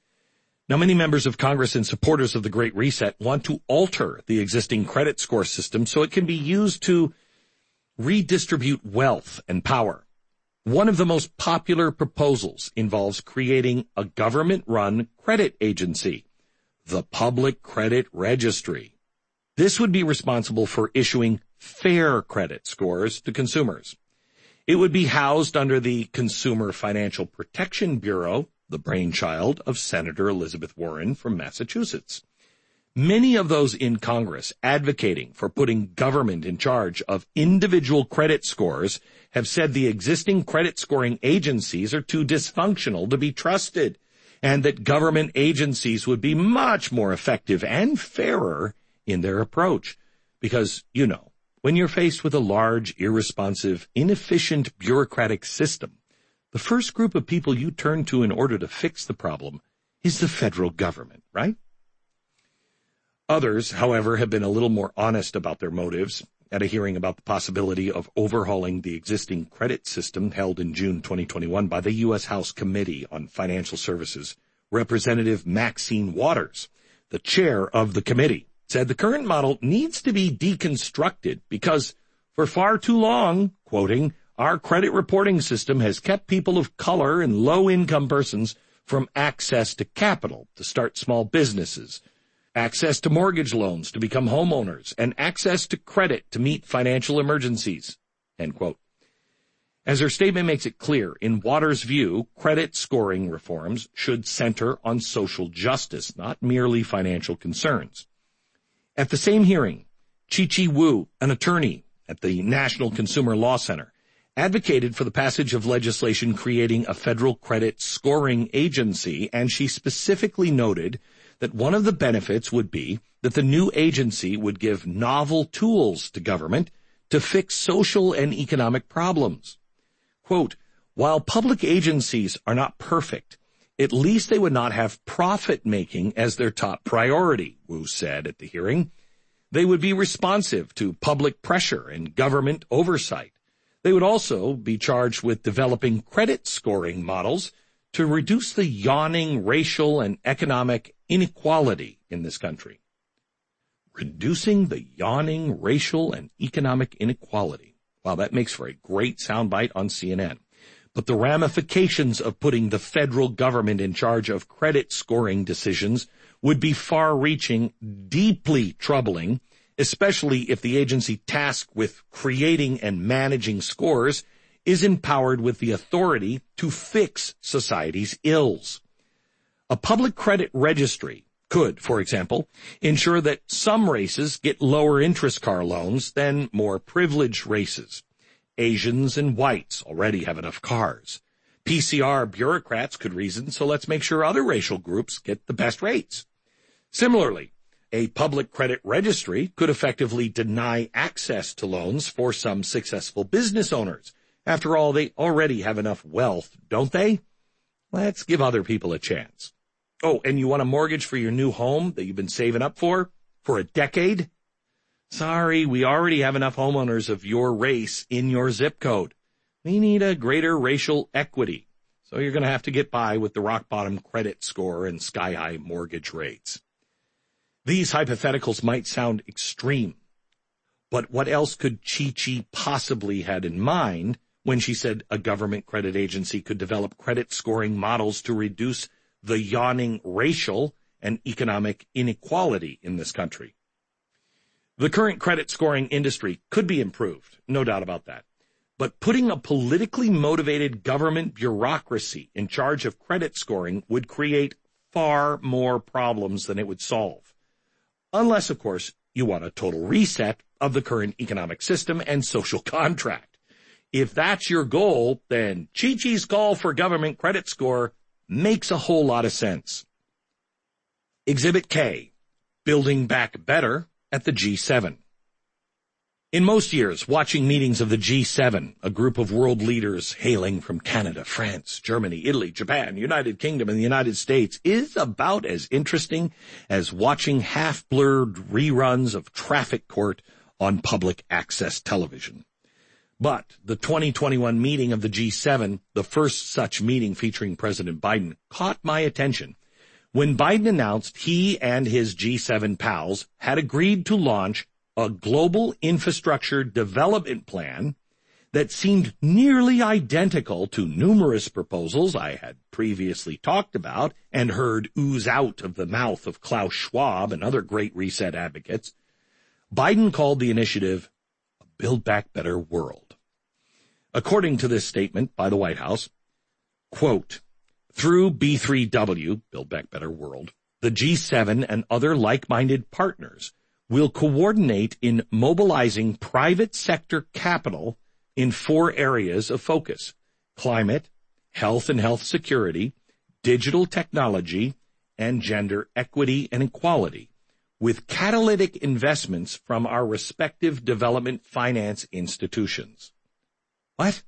Now, many members of Congress and supporters of the Great Reset want to alter the existing credit score system so it can be used to redistribute wealth and power. One of the most popular proposals involves creating a government-run credit agency, the Public Credit Registry. This would be responsible for issuing fair credit scores to consumers. It would be housed under the Consumer Financial Protection Bureau, the brainchild of Senator Elizabeth Warren from Massachusetts. Many of those in Congress advocating for putting government in charge of individual credit scores have said the existing credit scoring agencies are too dysfunctional to be trusted, and that government agencies would be much more effective and fairer in their approach. Because, you know, when you're faced with a large, irresponsive, inefficient bureaucratic system, the first group of people you turn to in order to fix the problem is the federal government, right? Others, however, have been a little more honest about their motives. At a hearing about the possibility of overhauling the existing credit system held in June twenty twenty-one by the U S House Committee on Financial Services, Representative Maxine Waters, the chair of the committee, said the current model needs to be deconstructed because for far too long, quoting, our credit reporting system has kept people of color and low-income persons from access to capital to start small businesses, access to mortgage loans to become homeowners, and access to credit to meet financial emergencies, end quote. As her statement makes it clear, in Waters' view, credit scoring reforms should center on social justice, not merely financial concerns. At the same hearing, Chi-Chi Wu, an attorney at the National Consumer Law Center, advocated for the passage of legislation creating a federal credit scoring agency, and she specifically noted that one of the benefits would be that the new agency would give novel tools to government to fix social and economic problems. Quote, while public agencies are not perfect, at least they would not have profit-making as their top priority, Wu said at the hearing. They would be responsive to public pressure and government oversight. They would also be charged with developing credit scoring models to reduce the yawning racial and economic inequality in this country. Reducing the yawning racial and economic inequality. Wow, that makes for a great soundbite on C N N. But the ramifications of putting the federal government in charge of credit scoring decisions would be far-reaching, deeply troubling, especially if the agency tasked with creating and managing scores is empowered with the authority to fix society's ills. A public credit registry could, for example, ensure that some races get lower interest car loans than more privileged races. Asians and whites already have enough cars. P C R bureaucrats could reason, so let's make sure other racial groups get the best rates. Similarly, a public credit registry could effectively deny access to loans for some successful business owners. After all, they already have enough wealth, don't they? Let's give other people a chance. Oh, and you want a mortgage for your new home that you've been saving up for, for a decade? Sorry, we already have enough homeowners of your race in your zip code. We need a greater racial equity. So you're going to have to get by with the rock-bottom credit score and sky-high mortgage rates. These hypotheticals might sound extreme, but what else could Chi-Chi possibly had in mind when she said a government credit agency could develop credit scoring models to reduce the yawning racial and economic inequality in this country? The current credit scoring industry could be improved, no doubt about that. But putting a politically motivated government bureaucracy in charge of credit scoring would create far more problems than it would solve. Unless, of course, you want a total reset of the current economic system and social contract. If that's your goal, then Chi-Chi's call for government credit score makes a whole lot of sense. Exhibit K, Building Back Better at the G seven. In most years, watching meetings of the G seven, a group of world leaders hailing from Canada, France, Germany, Italy, Japan, United Kingdom, and the United States, is about as interesting as watching half-blurred reruns of Traffic Court on public access television. But the twenty twenty-one meeting of the G seven, the first such meeting featuring President Biden, caught my attention when Biden announced he and his G seven pals had agreed to launch a global infrastructure development plan that seemed nearly identical to numerous proposals I had previously talked about and heard ooze out of the mouth of Klaus Schwab and other Great Reset advocates. Biden called the initiative a Build Back Better World. According to this statement by the White House, quote, through B three W, Build Back Better World, the G seven and other like-minded partners will coordinate in mobilizing private sector capital in four areas of focus: climate, health and health security, digital technology, and gender equity and equality, with catalytic investments from our respective development finance institutions. What?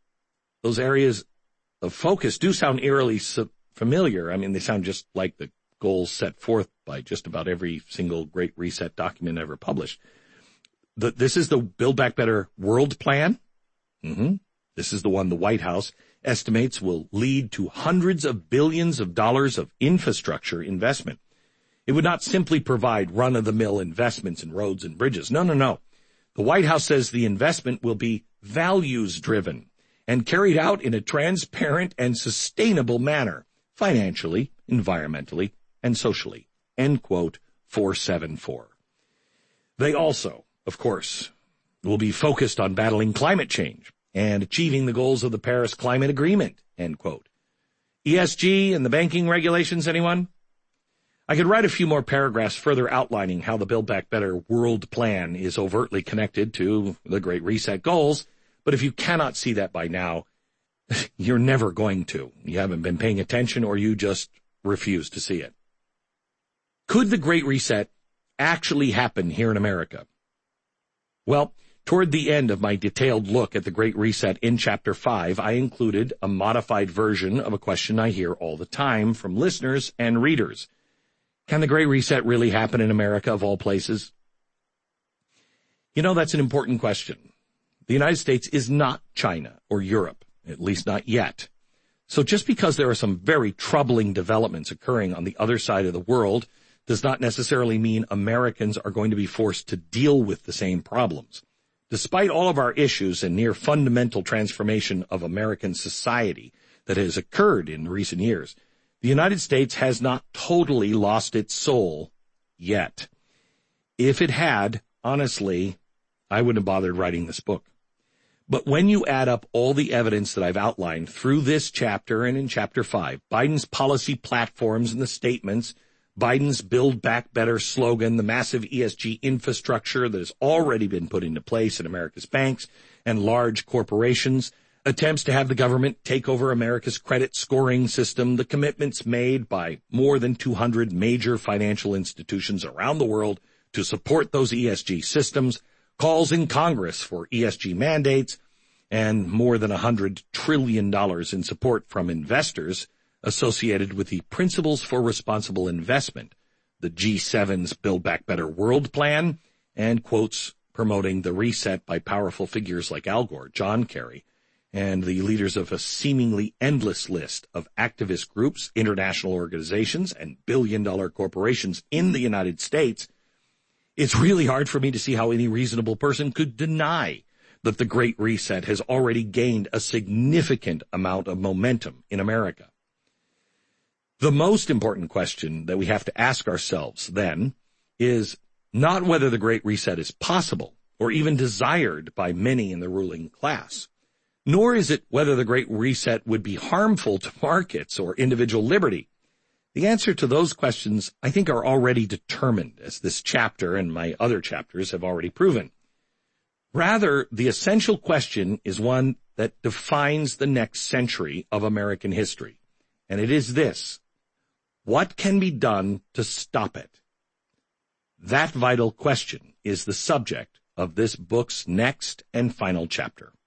Those areas of focus do sound eerily familiar. I mean, they sound just like the goals set forth by just about every single Great Reset document ever published. The, this is the Build Back Better World Plan. Mm-hmm. This is the one the White House estimates will lead to hundreds of billions of dollars of infrastructure investment. It would not simply provide run-of-the-mill investments in roads and bridges. No, no, no. The White House says the investment will be values-driven and carried out in a transparent and sustainable manner, financially, environmentally, and socially. End quote, four seventy-four. They also, of course, will be focused on battling climate change and achieving the goals of the Paris Climate Agreement. End quote. E S G and the banking regulations, anyone? I could write a few more paragraphs further outlining how the Build Back Better World Plan is overtly connected to the Great Reset goals, but if you cannot see that by now, you're never going to. You haven't been paying attention, or you just refuse to see it. Could the Great Reset actually happen here in America? Well, toward the end of my detailed look at the Great Reset in Chapter five, I included a modified version of a question I hear all the time from listeners and readers. Can the Great Reset really happen in America, of all places? You know, that's an important question. The United States is not China or Europe, at least not yet. So just because there are some very troubling developments occurring on the other side of the world does not necessarily mean Americans are going to be forced to deal with the same problems. Despite all of our issues and near fundamental transformation of American society that has occurred in recent years, the United States has not totally lost its soul yet. If it had, honestly, I wouldn't have bothered writing this book. But when you add up all the evidence that I've outlined through this chapter and in Chapter five, Biden's policy platforms and the statements, Biden's Build Back Better slogan, the massive E S G infrastructure that has already been put into place in America's banks and large corporations, attempts to have the government take over America's credit scoring system, the commitments made by more than two hundred major financial institutions around the world to support those E S G systems, calls in Congress for E S G mandates, and more than one hundred trillion dollars in support from investors associated with the Principles for Responsible Investment, the G seven's Build Back Better World Plan, and quotes promoting the reset by powerful figures like Al Gore, John Kerry, and the leaders of a seemingly endless list of activist groups, international organizations, and billion-dollar corporations in the United States. It's really hard for me to see how any reasonable person could deny that the Great Reset has already gained a significant amount of momentum in America. The most important question that we have to ask ourselves, then, is not whether the Great Reset is possible or even desired by many in the ruling class, nor is it whether the Great Reset would be harmful to markets or individual liberty. The answer to those questions, I think, are already determined, as this chapter and my other chapters have already proven. Rather, the essential question is one that defines the next century of American history, and it is this: what can be done to stop it? That vital question is the subject of this book's next and final chapter.